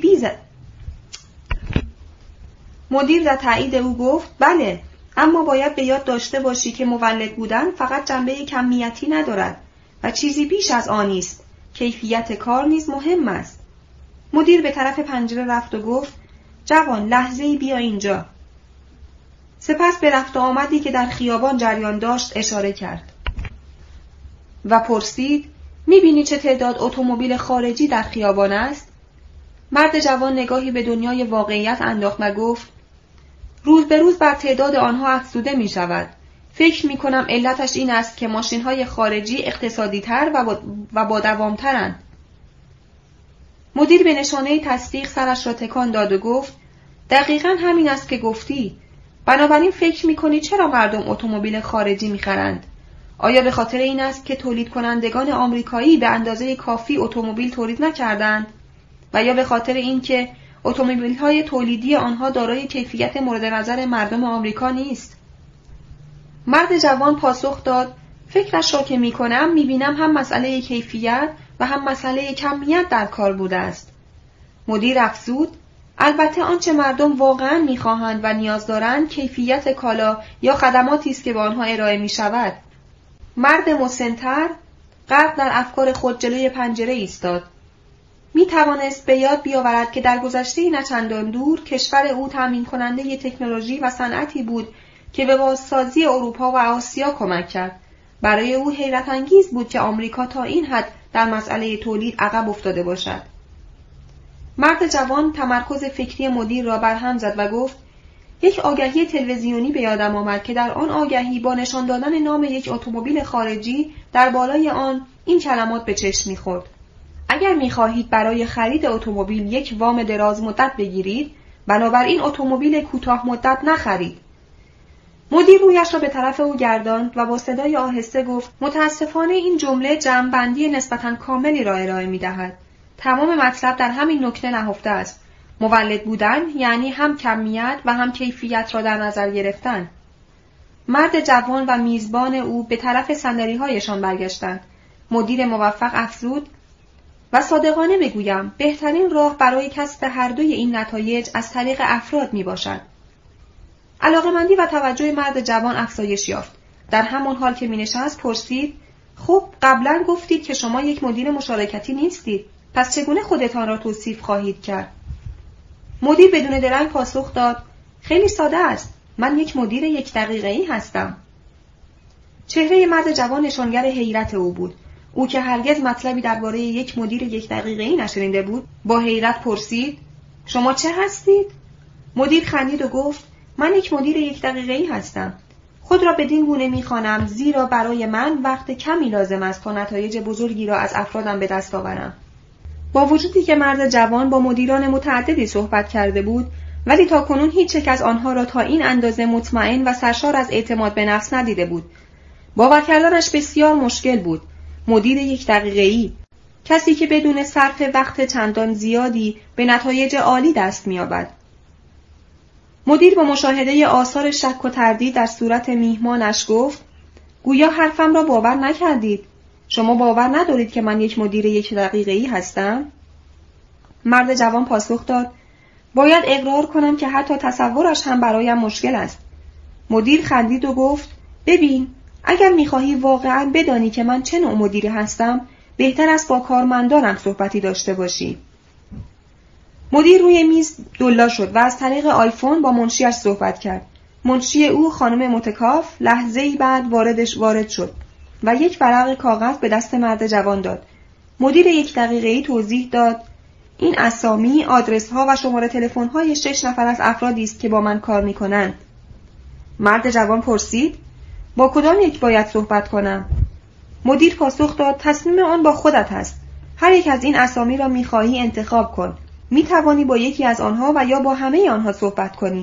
مدیر در تایید او گفت: بله، اما باید به یاد داشته باشی که مولد بودن فقط جنبه کمیتی ندارد و چیزی بیش از آن است. کیفیت کار نیز مهم است. مدیر به طرف پنجره رفت و گفت: جوان، لحظه‌ای بیا اینجا. سپس به رفت و آمدی که در خیابان جریان داشت اشاره کرد. و پرسید میبینی چه تعداد اتومبیل خارجی در خیابان است؟ مرد جوان نگاهی به دنیای واقعیت انداخت و گفت روز به روز بر تعداد آنها افزوده می شود. فکر می کنم علتش این است که ماشین‌های خارجی اقتصادی تر و با دوام‌ترند. مدیر به نشانه تصدیق سرش را تکان داد و گفت دقیقاً همین است که گفتی. بنابراین فکر می کنی چرا مردم اتومبیل خارجی می خرند؟ آیا به خاطر این است که تولید کنندگان آمریکایی به اندازه کافی اتومبیل تولید نکردند و یا به خاطر اینکه اتومبیل‌های تولیدی آنها دارای کیفیت مورد نظر مردم آمریکا نیست؟ مرد جوان پاسخ داد فکرش را که می‌کنم می‌بینم هم مسئله کیفیت و هم مسئله کمیت در کار بوده است. مدیر افزود البته آنچه مردم واقعاً می‌خواهند و نیاز دارند کیفیت کالا یا خدماتی است که به آنها ارائه می‌شود. مرد مسن‌تر غرق در افکار خود جلوی پنجره ایستاد. می توانست به یاد بیاورد که در گذشته نه چندان دور کشور او تامین کننده تکنولوژی و صنعتی بود که به بازسازی اروپا و آسیا کمک کرد. برای او حیرت انگیز بود که آمریکا تا این حد در مسئله تولید عقب افتاده باشد. مرد جوان تمرکز فکری مدیر را برهم زد و گفت یک آگهی تلویزیونی به یادم آمد که در آن آگهی با نشان دادن نام یک اتومبیل خارجی در بالای آن این کلمات به چشم می‌خورد: اگر می‌خواهید برای خرید اتومبیل یک وام دراز مدت بگیرید، بنابراین اتومبیل کوتاه مدت نخرید. مدیر رویش را به طرف او گرداند و با صدای آهسته گفت: متاسفانه این جمله جمع‌بندی نسبتاً کاملی را ارائه می‌دهد. تمام مطلب در همین نکته نهفته است. مولد بودن یعنی هم کمیت و هم کیفیت را در نظر گرفتن. مرد جوان و میزبان او به طرف صندلی‌هایشان برگشتند. مدیر موفق افزود: و صادقانه بگویم بهترین راه برای کسب هر دوی این نتایج از طریق افراد می باشد. علاقه‌مندی و توجه مرد جوان افزایش یافت. در همان حال که می نشست پرسید: خب قبلا گفتید که شما یک مدیر مشارکتی نیستید. پس چگونه خودتان را توصیف خواهید کرد؟ مدیر بدون درنگ پاسخ داد: خیلی ساده است. من یک مدیر یک دقیقه‌ای هستم. چهره مرد جوان نشانگر حیرت او بود. او که هرگز مطلبی درباره یک مدیر یک دقیقه‌ای نشنیده بود، با حیرت پرسید: شما چه هستید؟ مدیر خندید و گفت: من یک مدیر یک دقیقه‌ای هستم. خود را بدین گونه می‌خوانم زیرا برای من وقت کمی لازم است تا نتایج بزرگی را از افرادم به دست آورم. با وجودی که مرد جوان با مدیران متعددی صحبت کرده بود، ولی تاکنون هیچ یک از آنها را تا این اندازه مطمئن و سرشار از اعتماد به نفس ندیده بود. باور کردنش بسیار مشکل بود. مدیر یک دقیقه‌ای، کسی که بدون صرف وقت چندان زیادی به نتایج عالی دست می‌یابد. مدیر با مشاهده آثار شک و تردید در صورت میهمانش گفت: گویا حرفم را باور نکردید. شما باور ندارید که من یک مدیر یک دقیقه‌ای هستم؟ مرد جوان پاسخ داد: باید اقرار کنم که حتی تصورش هم برایم مشکل است. مدیر خندید و گفت: ببین، اگر می‌خواهی واقعاً بدانی که من چه نوع مدیری هستم، بهتر است با کارمندانم صحبتی داشته باشی. مدیر روی میز دلا شد و از طریق آیفون با منشیش صحبت کرد. منشی او خانم متکاف لحظه‌ای بعد وارد شد و یک ورق کاغذ به دست مرد جوان داد. مدیر یک دقیقه‌ای توضیح داد: این اسامی، آدرس‌ها و شماره تلفن‌های 6 نفر از افرادی است که با من کار می‌کنند. مرد جوان پرسید: با کدام یک باید صحبت کنم؟ مدیر پاسخ داد: تصمیم آن با خودت است. هر یک از این اسامی را می‌خواهی انتخاب کن. می‌توانی با یکی از آنها و یا با همه آنها صحبت کنی.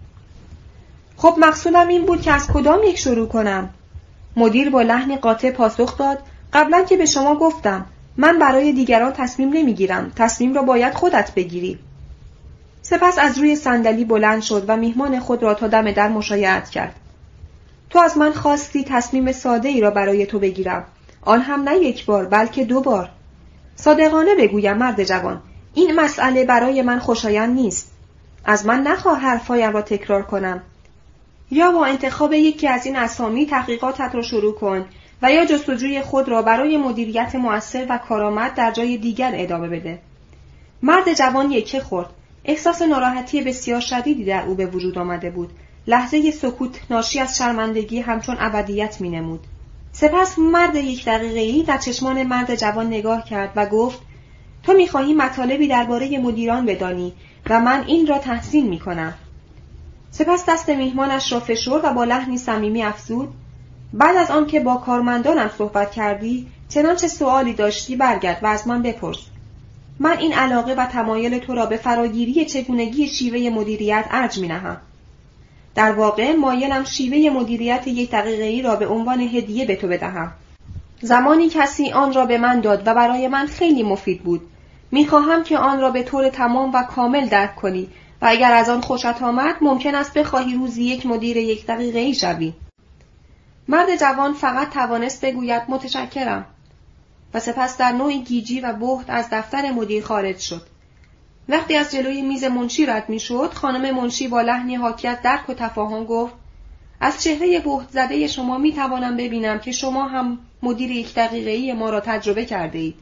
خب مقصودم این بود که از کدام یک شروع کنم؟ مدیر با لحن قاطع پاسخ داد: قبلا که به شما گفتم من برای دیگران تصمیم نمیگیرم. تصمیم را باید خودت بگیری. سپس از روی صندلی بلند شد و میهمان خود را تا دم در مشایعت کرد. تو از من خواستی تصمیم ساده ای را برای تو بگیرم. آن هم نه یک بار بلکه 2 بار. صادقانه بگویم مرد جوان، این مسئله برای من خوشایند نیست. از من نخواه حرفایم را تکرار کنم. یا با انتخاب یکی از این اسامی تحقیقاتت را شروع کن و یا جستجوی خود را برای مدیریت مؤثر و کارآمد در جای دیگر ادامه بده. مرد جوان یکه خورد. احساس ناراحتی بسیار شدیدی در او به وجود آمده بود. لحظه سکوت ناشی از شرمندگی همچون ابدیت می‌نمود. سپس مرد 1 دقیقه‌ای در چشمان مرد جوان نگاه کرد و گفت: تو می‌خواهی مطالبی درباره مدیران بدانی و من این را تحسین می‌کنم. سپس دست میهمانش را فشرد و با لحنی صمیمی افزود: بعد از آن که با کارمندانم صحبت کردی، چنانچه سؤالی داشتی برگرد و از من بپرس. من این علاقه و تمایل تو را به فراگیری چگونگی شیوه مدیریت ارج می‌نهم. در واقع مایلم شیوه مدیریت 1 دقیقه‌ای را به عنوان هدیه به تو بدهم. زمانی کسی آن را به من داد و برای من خیلی مفید بود. می‌خواهم که آن را به طور تمام و کامل درک کنی و اگر از آن خوشت آمد ممکن است بخواهی روزی 1 مدیر 1 دقیقه‌ای شوی. مرد جوان فقط توانست بگوید متشکرم و سپس در نوعی گیجی و بهت از دفتر مدیر خارج شد. وقتی از جلوی میز منشی رد می‌شد، خانم منشی با لحنی حاکی از درک و تفاهم گفت: از چهره بهت زده شما می‌توانم ببینم که شما هم مدیر 1 دقیقه‌ای ما را تجربه کرده اید.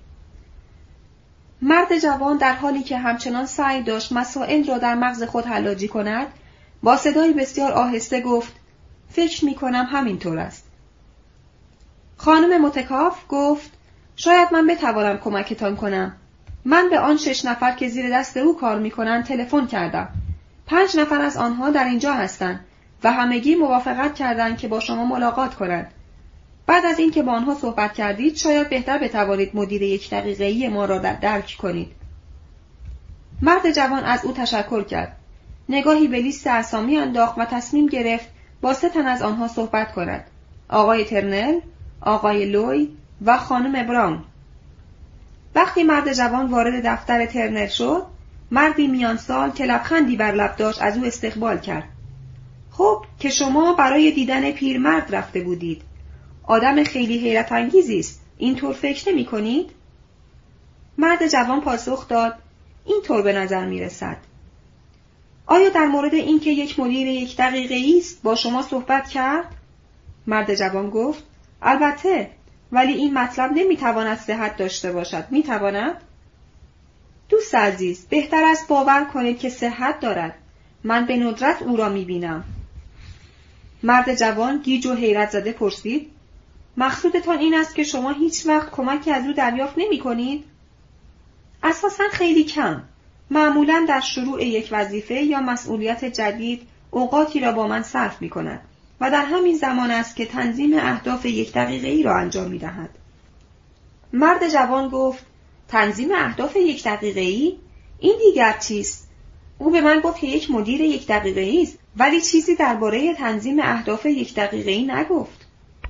مرد جوان در حالی که همچنان سعی داشت مسائل را در مغز خود حلاجی کند، با صدای بسیار آهسته گفت: فکر می‌کنم همینطور است. خانم متکاف گفت: شاید من بتوانم کمکتان کنم. من به آن 6 نفر که زیر دست او کار می‌کنند تلفن کردم. 5 نفر از آنها در اینجا هستند و همگی موافقت کردند که با شما ملاقات کنند. بعد از اینکه با آنها صحبت کردید، شاید بهتر بتوانید مدیر 1 دقیقه‌ای ما را درک کنید. مرد جوان از او تشکر کرد. نگاهی به لیست اسامی انداخت و تصمیم گرفت با 3 تن از آنها صحبت کند: آقای ترنل، آقای لوی و خانم براون. وقتی مرد جوان وارد دفتر ترنل شد، مردی میان سال که لبخندی بر لب داشت از او استقبال کرد. خب که شما برای دیدن پیرمرد رفته بودید. آدم خیلی حیرت انگیزی است. اینطور فکر نمی کنید؟ مرد جوان پاسخ داد: اینطور به نظر می رسد. آیا در مورد اینکه 1 مدیر 1 دقیقه‌ای است با شما صحبت کرد؟ مرد جوان گفت: البته، ولی این مطلب نمیتواند صحت داشته باشد. میتواند؟ دوست عزیز، بهتر است باور کنید که صحت دارد. من به ندرت او را میبینم. مرد جوان گیج و حیرت زده پرسید: مقصودتان این است که شما هیچ وقت کمکی از او دریافت نمی کنید؟ اساساً خیلی کم. معمولاً در شروع 1 وظیفه یا مسئولیت جدید اوقاتی را با من صرف می کند و در همین زمان است که تنظیم اهداف 1 دقیقه‌ای را انجام می دهد. مرد جوان گفت: تنظیم اهداف 1 دقیقه‌ای؟ این دیگر چیست؟ او به من گفت که 1 مدیر 1 دقیقه‌ای است، ولی چیزی درباره تنظیم اهداف 1 دقیقه‌ای نگفت.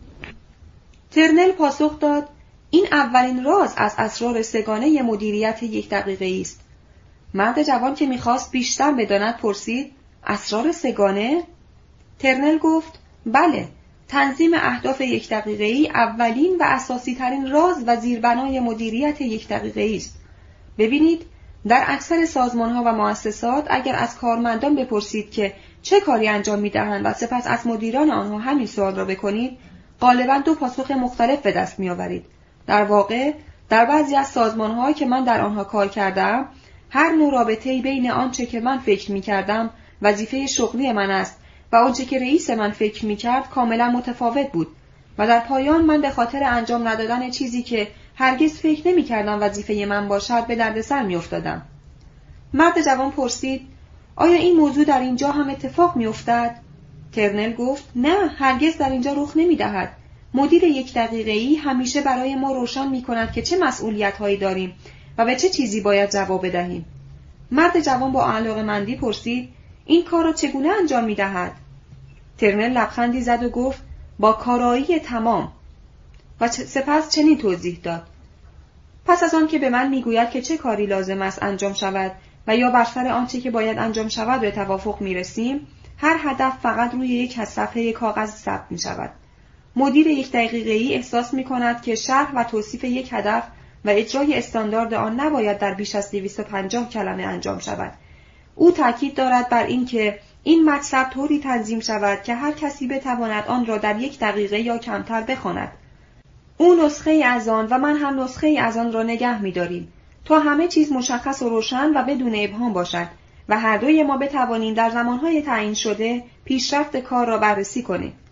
ترنل پاسخ داد: این اولین راز از اسرار سه‌گانه مدیریت 1 دقیقه‌ای است. مرد جوان که می‌خواست بیشتر بداند پرسید: اسرار سه‌گانه؟ ترنل گفت: بله، تنظیم اهداف 1 دقیقه‌ای اولین و اساسی ترین راز و زیربنای مدیریت 1 دقیقه‌ای است. ببینید، در اکثر سازمان‌ها و مؤسسات اگر از کارمندان بپرسید که چه کاری انجام می‌دهند و سپس از مدیران آنها همین سوال را بکنید، غالباً 2 پاسخ مختلف به دست می‌آورید. در واقع، در بعضی از سازمان‌ها که من در آنها کار کردم، هر نوع رابطه‌ای بین آنچه که من فکر می‌کردم وظیفه شغلی من است و آنچه که رئیس من فکر می‌کرد کاملا متفاوت بود و در پایان من به خاطر انجام ندادن چیزی که هرگز فکر نمی‌کردم وظیفه من باشد به دردسر می‌افتادم. مرد جوان پرسید: آیا این موضوع در اینجا هم اتفاق می‌افتد؟ ترنل گفت: نه، هرگز در اینجا رخ نمی‌دهد. مدیر 1 دقیقه‌ای همیشه برای ما روشن می‌کند که چه مسئولیت‌هایی داریم و به چه چیزی باید جواب بدهیم. مرد جوان با علاقه‌مندی پرسید: این کار را چگونه انجام می‌دهد؟ ترنل لبخندی زد و گفت: با کارایی تمام. و سپس چنین توضیح داد: پس از آن که به من میگوید که چه کاری لازم است انجام شود و یا بر سر آنچه که باید انجام شود به توافق میرسیم، هر هدف فقط روی 1 صفحه کاغذ ثبت می شود. مدیر 1 دقیقه‌ای احساس می کند که شرح و توصیف 1 هدف و اجرای استاندارد آن نباید در بیش از 250 کلمه انجام شود. او تاکید دارد بر این که این مطلب طوری تنظیم شود که هر کسی بتواند آن را در 1 دقیقه یا کمتر بخواند. او نسخه از آن و من هم نسخه از آن را نگه می‌داریم تا همه چیز مشخص و روشن و بدون ابهام باشد و هر دوی ما بتوانیم در زمانهای تعیین شده پیشرفت کار را بررسی کنیم.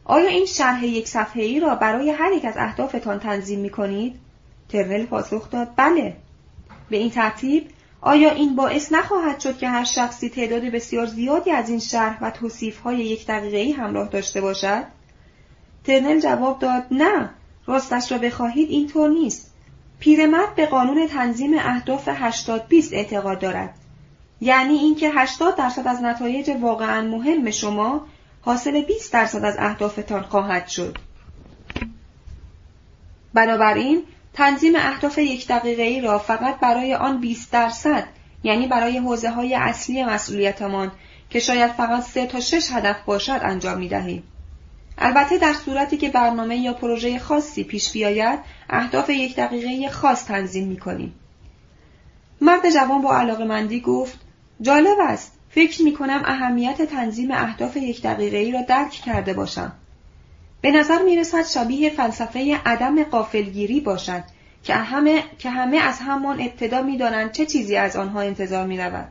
آیا این شرح یک صفحه‌ای را برای هر یک از اهدافتان تنظیم می‌کنید؟ ترنل پاسخ داد بله. به این ترتیب آیا این باعث نخواهد شد که هر شخصی تعداد بسیار زیادی از این شرح و توصیف‌های 1 دقیقه‌ای همراه داشته باشد؟ ترنل جواب داد نه، راستش را بخواهید اینطور نیست. پیرمرد به قانون تنظیم اهداف 80-20 اعتقاد دارد. یعنی اینکه 80% از نتایج واقعاً مهم شما حاصل 20% از اهدافتان خواهد شد. بنابراین تنظیم اهداف 1 دقیقه‌ای را فقط برای آن 20%، یعنی برای حوزه‌های اصلی مسئولیتمان که شاید فقط 3 تا 6 هدف باشد انجام می‌دهیم. البته در صورتی که برنامه یا پروژه خاصی پیش بیاید، اهداف 1 دقیقه‌ای خاص تنظیم می‌کنیم. مرد جوان با علاقه‌مندی گفت: جالب است. فکر می‌کنم اهمیت تنظیم اهداف 1 دقیقه‌ای را درک کرده باشم. به نظر می‌رسد شبیه فلسفه عدم غافلگیری باشد که همه از همان ابتدا می‌دانند چه چیزی از آنها انتظار می‌رود.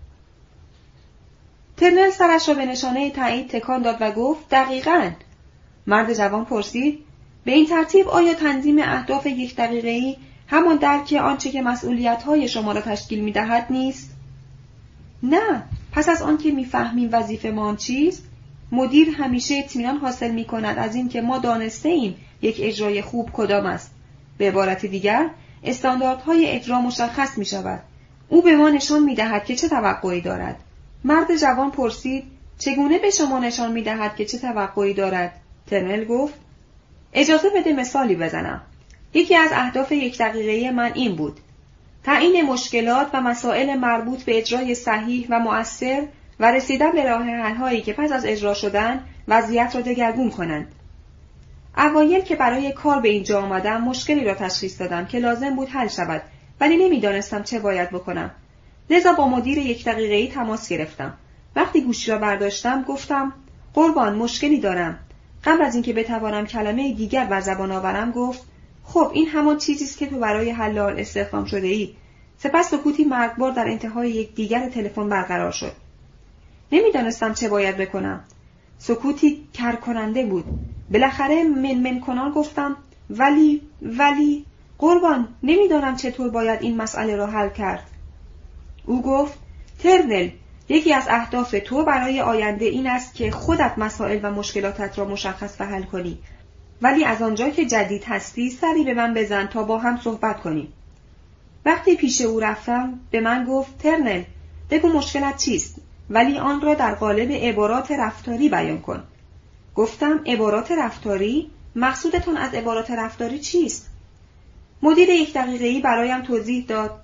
ترنل سرش را به نشانه تایید تکان داد و گفت: دقیقاً. مرد جوان پرسید: به این ترتیب آیا تنظیم اهداف 1 دقیقه‌ای همان درک آنچه که مسئولیت‌های شما را تشکیل می‌دهد نیست؟ نه، پس از آن که می‌فهمیم وظیفه‌مان چیست، مدیر همیشه اطمینان حاصل می‌کند از این که ما دانسته‌ایم یک اجرای خوب کدام است. به عبارت دیگر، استانداردهای اجرا مشخص می‌شود. او به ما نشان می‌دهد که چه توقعی دارد. مرد جوان پرسید: چگونه به شما نشان می‌دهد که چه توقعی دارد؟ ترنل گفت: اجازه بده مثالی بزنم. یکی از اهداف 1 دقیقه‌ای من این بود: تعیین مشکلات و مسائل مربوط به اجرای صحیح و مؤثر و رسیدن به راه حل‌هایی که پس از اجرا شدن وضعیت را دگرگون کنند. اوایل که برای کار به اینجا آمدم مشکلی را تشخیص دادم که لازم بود حل شود، ولی نمی‌دانستم چه باید بکنم. لذا با مدیر 1 دقیقه‌ای تماس گرفتم. وقتی گوشی را برداشتم گفتم: قربان، مشکلی دارم. قبل از اینکه بتوانم کلمه دیگر بر زبان آورم گفت: خب این همان چیزی است که تو برای حل آن استخدام شده‌ای. سپس سکوتی مرگبار در انتهای یک دیگر تلفن برقرار شد. نمیدانستم چه باید بکنم. سکوتی کرکننده بود. بالاخره من کنان گفتم: ولی قربان، نمیدانم چطور باید این مسئله را حل کرد. او گفت: ترنل، یکی از اهداف تو برای آینده این است که خودت مسائل و مشکلاتت را مشخص و حل کنی. ولی از آنجا که جدید هستی سری به من بزن تا با هم صحبت کنیم. وقتی پیش او رفتم به من گفت: ترنل، بگو مشکلت چیست، ولی آن را در قالب عبارات رفتاری بیان کن. گفتم: عبارات رفتاری؟ مقصودتون از عبارات رفتاری چیست؟ مدیر 1 دقیقه‌ای برایم توضیح داد: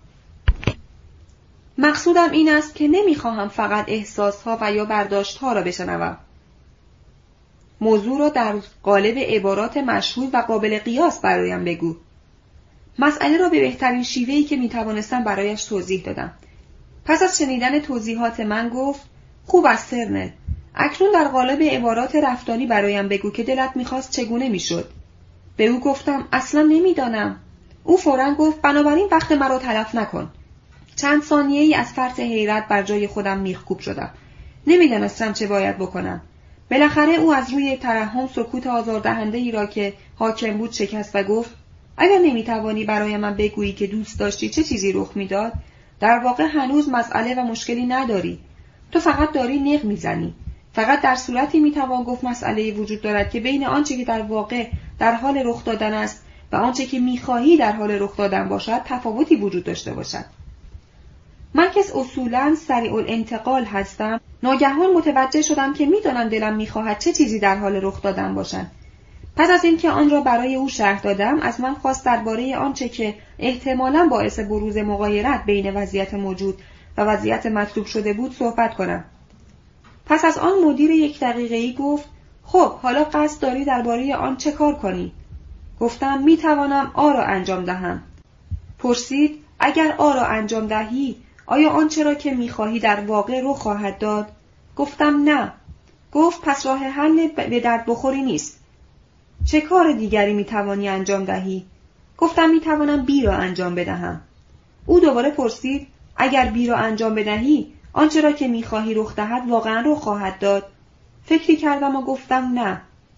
مقصودم این است که نمیخواهم فقط احساسها و یا برداشتها را بشنوم. موضوع را در قالب عبارات مشهور و قابل قیاس برایم بگو. مسئله را به بهترین شیوهی که میتوانستم برایش توضیح دادم. پس از شنیدن توضیحات من گفت: خوب است ترنل، اکنون در قالب عبارات رفتاری برایم بگو که دلت میخواست چگونه میشد. به او گفتم: اصلا نمیدانم. او فوراً گفت: بنابراین وقت مرا تلف نکن. چند ثانیه‌ای از فرط حیرت بر جای خودم میخکوب شدم. نمیدانستم چه باید بکنم. بالاخره او از روی ترحم سکوت آزاردهنده‌ای را که حاکم بود شکست و گفت: اگر نمیتوانی برای من بگویی که دوست داشتی چه چیزی رخ میداد، در واقع هنوز مسئله و مشکلی نداری. تو فقط داری نق میزنی. فقط در صورتی میتوان گفت مسئله وجود دارد که بین آنچه که در واقع در حال رخ دادن است و آنچه که میخواهی در حال رخ دادن باشد تفاوتی وجود داشته باشد. من که اصولاً سریع الانتقال هستم، ناگهان متوجه شدم که میدانم دلم میخواهد چه چیزی در حال رخ دادن باشد. پس از اینکه آن را برای او شرح دادم، از من خواست درباره آنچه که احتمالاً باعث بروز مغایرت بین وضعیت موجود و وضعیت مطلوب شده بود صحبت کنم. پس از آن مدیر 1 دقیقه‌ای گفت: خب حالا قصد داری درباره آن چه کار کنی؟ گفتم: میتوانم آ را انجام دهم. پرسید: اگر آ را انجام دهی آیا آنچه را که میخواهی در واقع رخ خواهد داد؟ گفتم: نه. گفت: پس راه حل به درد بخوری نیست. چه کار دیگری میتوانی انجام دهی؟ گفتم: میتوانم بی را انجام بدهم. او دوباره پرسید: اگر بی را انجام بدهی آنچه را که میخواهی رخ دهد واقعا رخ خواهد داد؟ فکری کردم و گفتم: نه.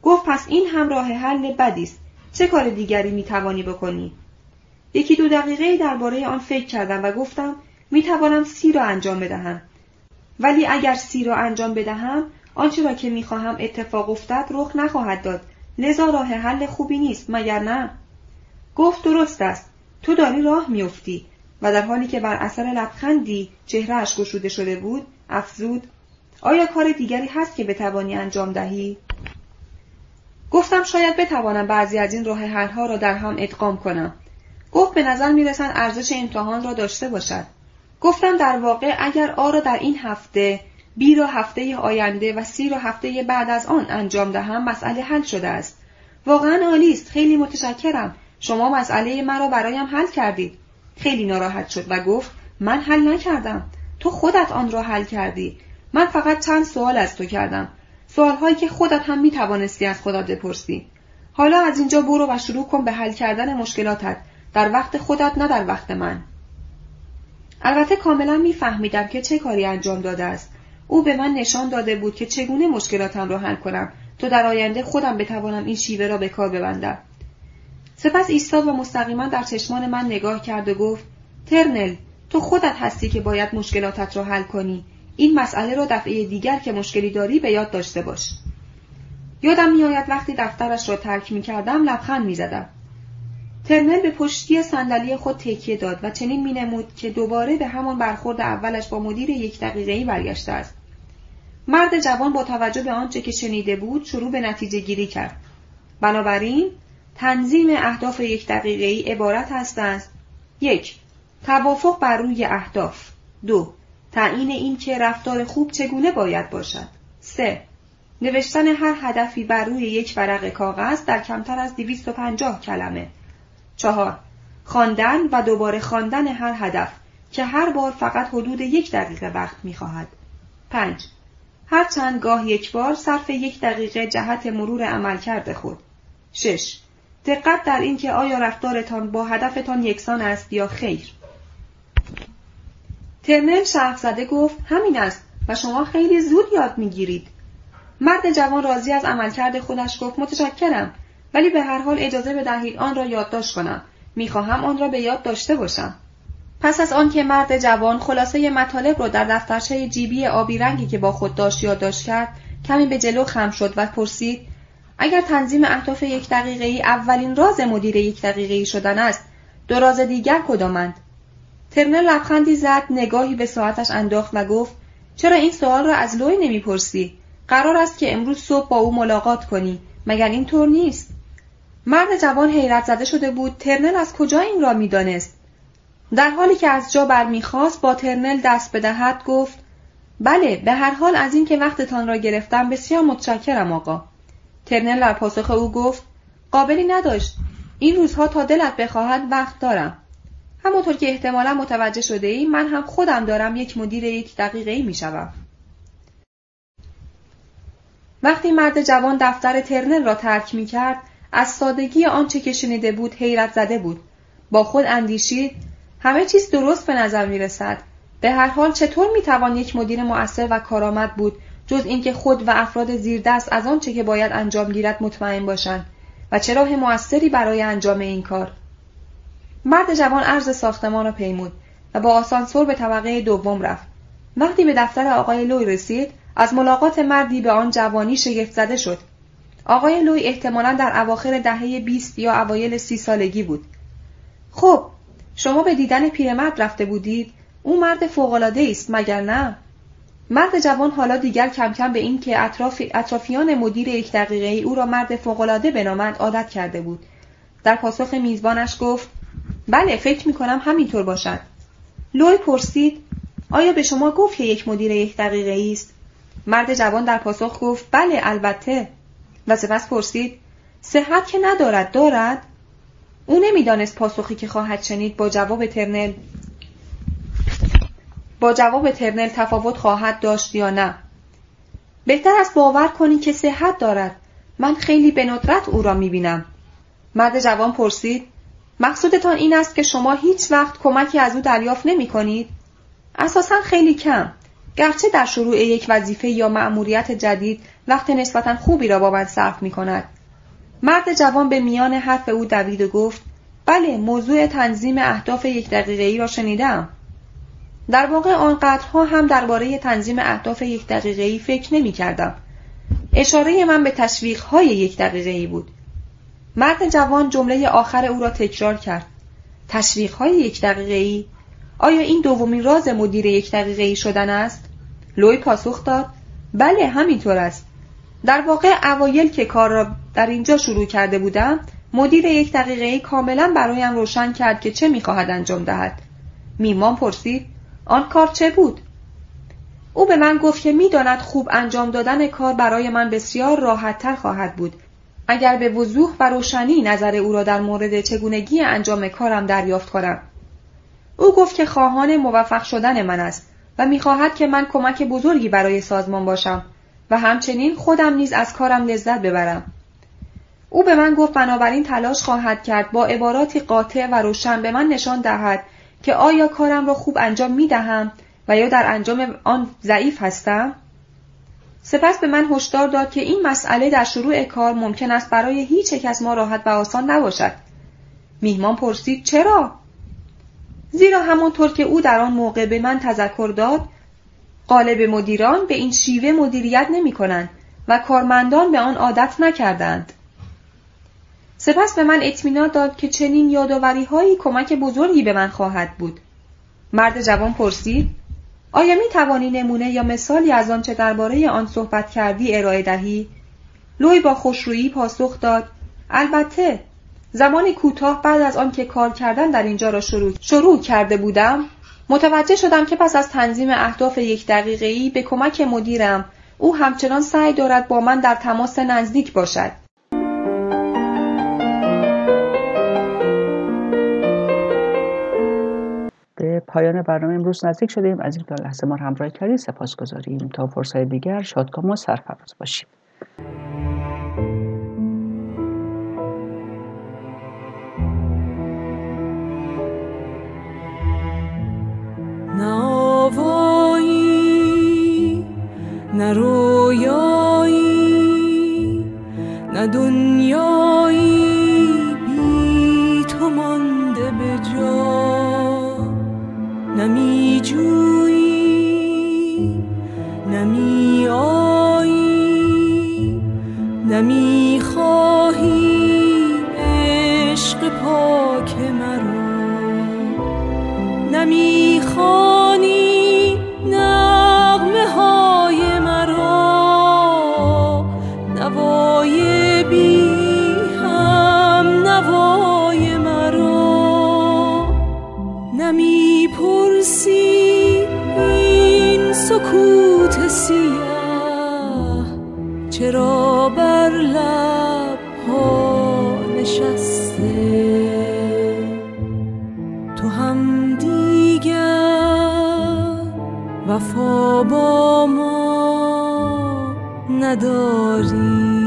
گفت پس این هم راه حل بدی است. چه کار دیگری میتوانی بکنی؟ 1-2 دقیقه درباره آن فکر کردم و گفتم میتوانم C را انجام بدهم. ولی اگر C را انجام بدهم، آنچه را که میخواهم اتفاق افتد رخ نخواهد داد. لذا راه حل خوبی نیست، مگر نه؟ گفت درست است. تو داری راه میافتی. و در حالی که بر اثر لبخندی چهرهش گشوده شده بود، افزود: آیا کار دیگری هست که بتوانی انجام دهی؟ گفتم شاید بتوانم بعضی از این راه حل‌ها را در هم ادغام کنم. گفت به نظر میرسد ارزش امتحان را داشته باشد. گفتم در واقع اگر آ را در این هفته، B را هفته آینده و C را هفته بعد از آن انجام دهم، مسئله حل شده است. واقعا عالی است. خیلی متشکرم. شما مسئله مرا برایم حل کردید. خیلی ناراحت شد و گفت من حل نکردم. تو خودت آن را حل کردی. من فقط چند سوال از تو کردم. سوالهایی که خودت هم میتوانستی از خودت بپرسی. حالا از اینجا برو و شروع کن به حل کردن مشکلاتت. در وقت خودت، نه در وقت من. البته کاملا میفهمیدم که چه کاری انجام داده است. او به من نشان داده بود که چگونه مشکلاتم را حل کنم تا در آینده خودم بتوانم این شیوه را به کار ببندم. سپس ایستاد و مستقیما در چشمان من نگاه کرد و گفت: ترنل، تو خودت هستی که باید مشکلاتت را حل کنی. این مسئله را دفعه دیگر که مشکلی داری به یاد داشته باش. یادم میآید وقتی دفترش را ترک می‌کردم لبخند می‌زدم. ترنل به پشتی صندلی خود تکیه داد و چنین می‌نمود که دوباره به همان برخورد اولش با مدیر 1 دقیقه‌ای برگشته است. مرد جوان با توجه به آنچه که شنیده بود شروع به نتیجه گیری کرد. بنابراین تنظیم اهداف 1 دقیقه‌ای عبارت است از: 1. توافق بر روی اهداف. 2. تعیین این که رفتار خوب چگونه باید باشد. 3. نوشتن هر هدفی بر روی 1 ورق کاغذ در کمتر از 250 کلمه. 4. خواندن و دوباره خواندن هر هدف که هر بار فقط حدود 1 دقیقه وقت می‌خواهد. 5. هر چند گاه یک بار صرف 1 دقیقه جهت مرور عملکرد خود. 6. دقت در این که آیا رفتارتان با هدفتان یکسان است یا خیر. ترنل شرح زده گفت همین است و شما خیلی زود یاد میگیرید. مرد جوان راضی از عملکرد خودش گفت متشکرم، ولی به هر حال اجازه بدهید آن را یادداشت کنم. میخواهم آن را به یاد داشته باشم. پس از آن که مرد جوان خلاصه مطالب را در دفترچه جیبی آبی رنگی که با خود داشت یادداشت کرد، کمی به جلو خم شد و پرسید: اگر تنظیم اهداف 1 دقیقه‌ای اولین راز مدیر 1 دقیقه‌ای شدن است، 2 راز دیگر کدامند؟ ترنل لبخندی زد، نگاهی به ساعتش انداخت و گفت: چرا این سوال را از لوی نمیپرسی؟ قرار است که امروز صبح با او ملاقات کنی، مگر این طور نیست؟ مرد جوان حیرت زده شده بود. ترنل از کجا این را میدانست؟ در حالی که از جا برمیخواست با ترنل دست بدهد گفت: بله، به هر حال از این که وقتتان را گرفتم بسیار متشکرم آقا. ترنل در پاسخ او گفت: قابلی نداشت. این روزها تا دلت بخواهد وقت دارم. همونطور که احتمالا متوجه شده ای، من هم خودم دارم یک مدیر 1 دقیقه‌ای میشوم. وقتی مرد جوان دفتر ترنل را ترک میکرد، از سادگی آنچه که شنیده بود حیرت زده بود. با خود اندیشید: همه چیز درست به نظر میرسد. به هر حال چطور میتوان یک مدیر مؤثر و کارآمد بود جز اینکه خود و افراد زیر دست از آنچه که باید انجام گیرد مطمئن باشند و چه راه مؤثری برای انجام این کار؟ مرد جوان عرض ساختمان را پیمود و با آسانسور به طبقه دوم رفت. وقتی به دفتر آقای لوی رسید، از ملاقات مردی به آن جوانی شگفت زده شد. آقای لوی احتمالاً در اواخر دهه 20 یا اوایل 30 سالگی بود. خب، شما به دیدن پیرمرد رفته بودید؟ او مرد فوق‌العاده‌ای است، مگر نه؟ مرد جوان حالا دیگر کم کم به این که اطرافیان مدیر 1 دقیقه‌ای او را مرد فوق‌العاده بنامند عادت کرده بود. در پاسخ میزبانش گفت: بله، فکر می‌کنم همینطور باشد. لوی پرسید: آیا به شما گفت که یک مدیر 1 دقیقه‌ای است؟ مرد جوان در پاسخ گفت: بله، البته. و سپس پرسید: صحت که ندارد، دارد؟ او نمی‌دانست پاسخی که خواهد شنید با جواب ترنل تفاوت خواهد داشت یا نه. بهتر است باور کنی که صحت دارد. من خیلی به ندرت او را می‌بینم. مرد جوان پرسید: مقصودتان این است که شما هیچ وقت کمکی از او دریافت نمی‌کنید؟ اساساً خیلی کم. گرچه در شروع یک وظیفه یا مأموریت جدید وقت نسبتاً خوبی را با من صرف می‌کند. مرد جوان به میان حرف او دوید و گفت: بله، موضوع تنظیم اهداف 1 دقیقه‌ای را شنیدم. در واقع آنقدرها هم درباره تنظیم اهداف 1 دقیقه‌ای فکر نمی‌کردم. اشاره من به تشویق‌های 1 دقیقه‌ای بود. مرد جوان جمله آخر او را تکرار کرد. تشویق‌های 1 دقیقه‌ای؟ آیا این دومین راز مدیر 1 دقیقه‌ای شدن است؟ لوی پاسخ داد: بله، همینطور است. در واقع اوایل که کار را در اینجا شروع کرده بودم، مدیر 1 دقیقه‌ای کاملا برایم روشن کرد که چه می‌خواهد انجام دهد. میمان پرسید: آن کار چه بود؟ او به من گفت که می‌داند خوب انجام دادن کار برای من بسیار راحت‌تر خواهد بود اگر به وضوح و روشنی نظر او را در مورد چگونگی انجام کارم دریافت کنم. او گفت که خواهان موفق شدن من است و می‌خواهد که من کمک بزرگی برای سازمان باشم و همچنین خودم نیز از کارم لذت ببرم. او به من گفت بنابراین تلاش خواهد کرد با عباراتی قاطع و روشن به من نشان دهد که آیا کارم را خوب انجام می‌دهم و یا در انجام آن ضعیف هستم. سپس به من هشدار داد که این مسئله در شروع کار ممکن است برای هیچ یک از ما راحت و آسان نباشد. میهمان پرسید: چرا؟ زیرا همانطور که او در آن موقع به من تذکر داد، غالب مدیران به این شیوه مدیریت نمی‌کنند و کارمندان به آن عادت نکردند. سپس به من اطمینان داد که چنین یادآوری‌هایی کمک بزرگی به من خواهد بود. مرد جوان پرسید: آیا می‌توانی نمونه یا مثالی از آنچه درباره آن صحبت کردی ارائه دهی؟ لوی با خوشرویی پاسخ داد: البته. زمان کوتاه بعد از آن که کار کردن در اینجا را شروع کرده بودم، متوجه شدم که پس از تنظیم اهداف 1 دقیقه‌ای به کمک مدیرم، او همچنان سعی دارد با من در تماس نزدیک باشد. به پایان برنامه امروز نزدیک شدیم. از اینکه لحظه ما همراهی کردید سپاسگزاریم. تا فرصت دیگر شادکام و سرفراز باشید. نه آوایی، نه رویایی، نه دنیایی بی تو مانده به جا. نه می جویی، نه می آیی، نه می خواهی عشق پاک مرا. نه می خوانی نغمه های مرا، نوای بی هم نوای مرا. نمی پرسی این سکوت سیاه چرا بر لب ها نشسته. تو هم دیگر وفا با ما نداری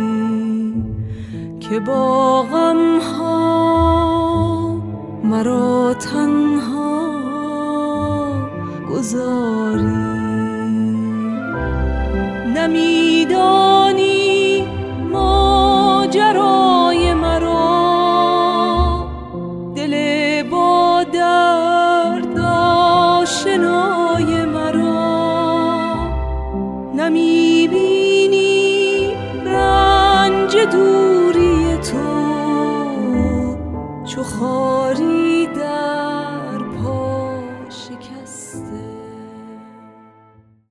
که با غم ها مرا تنها گذاری. نمیدانی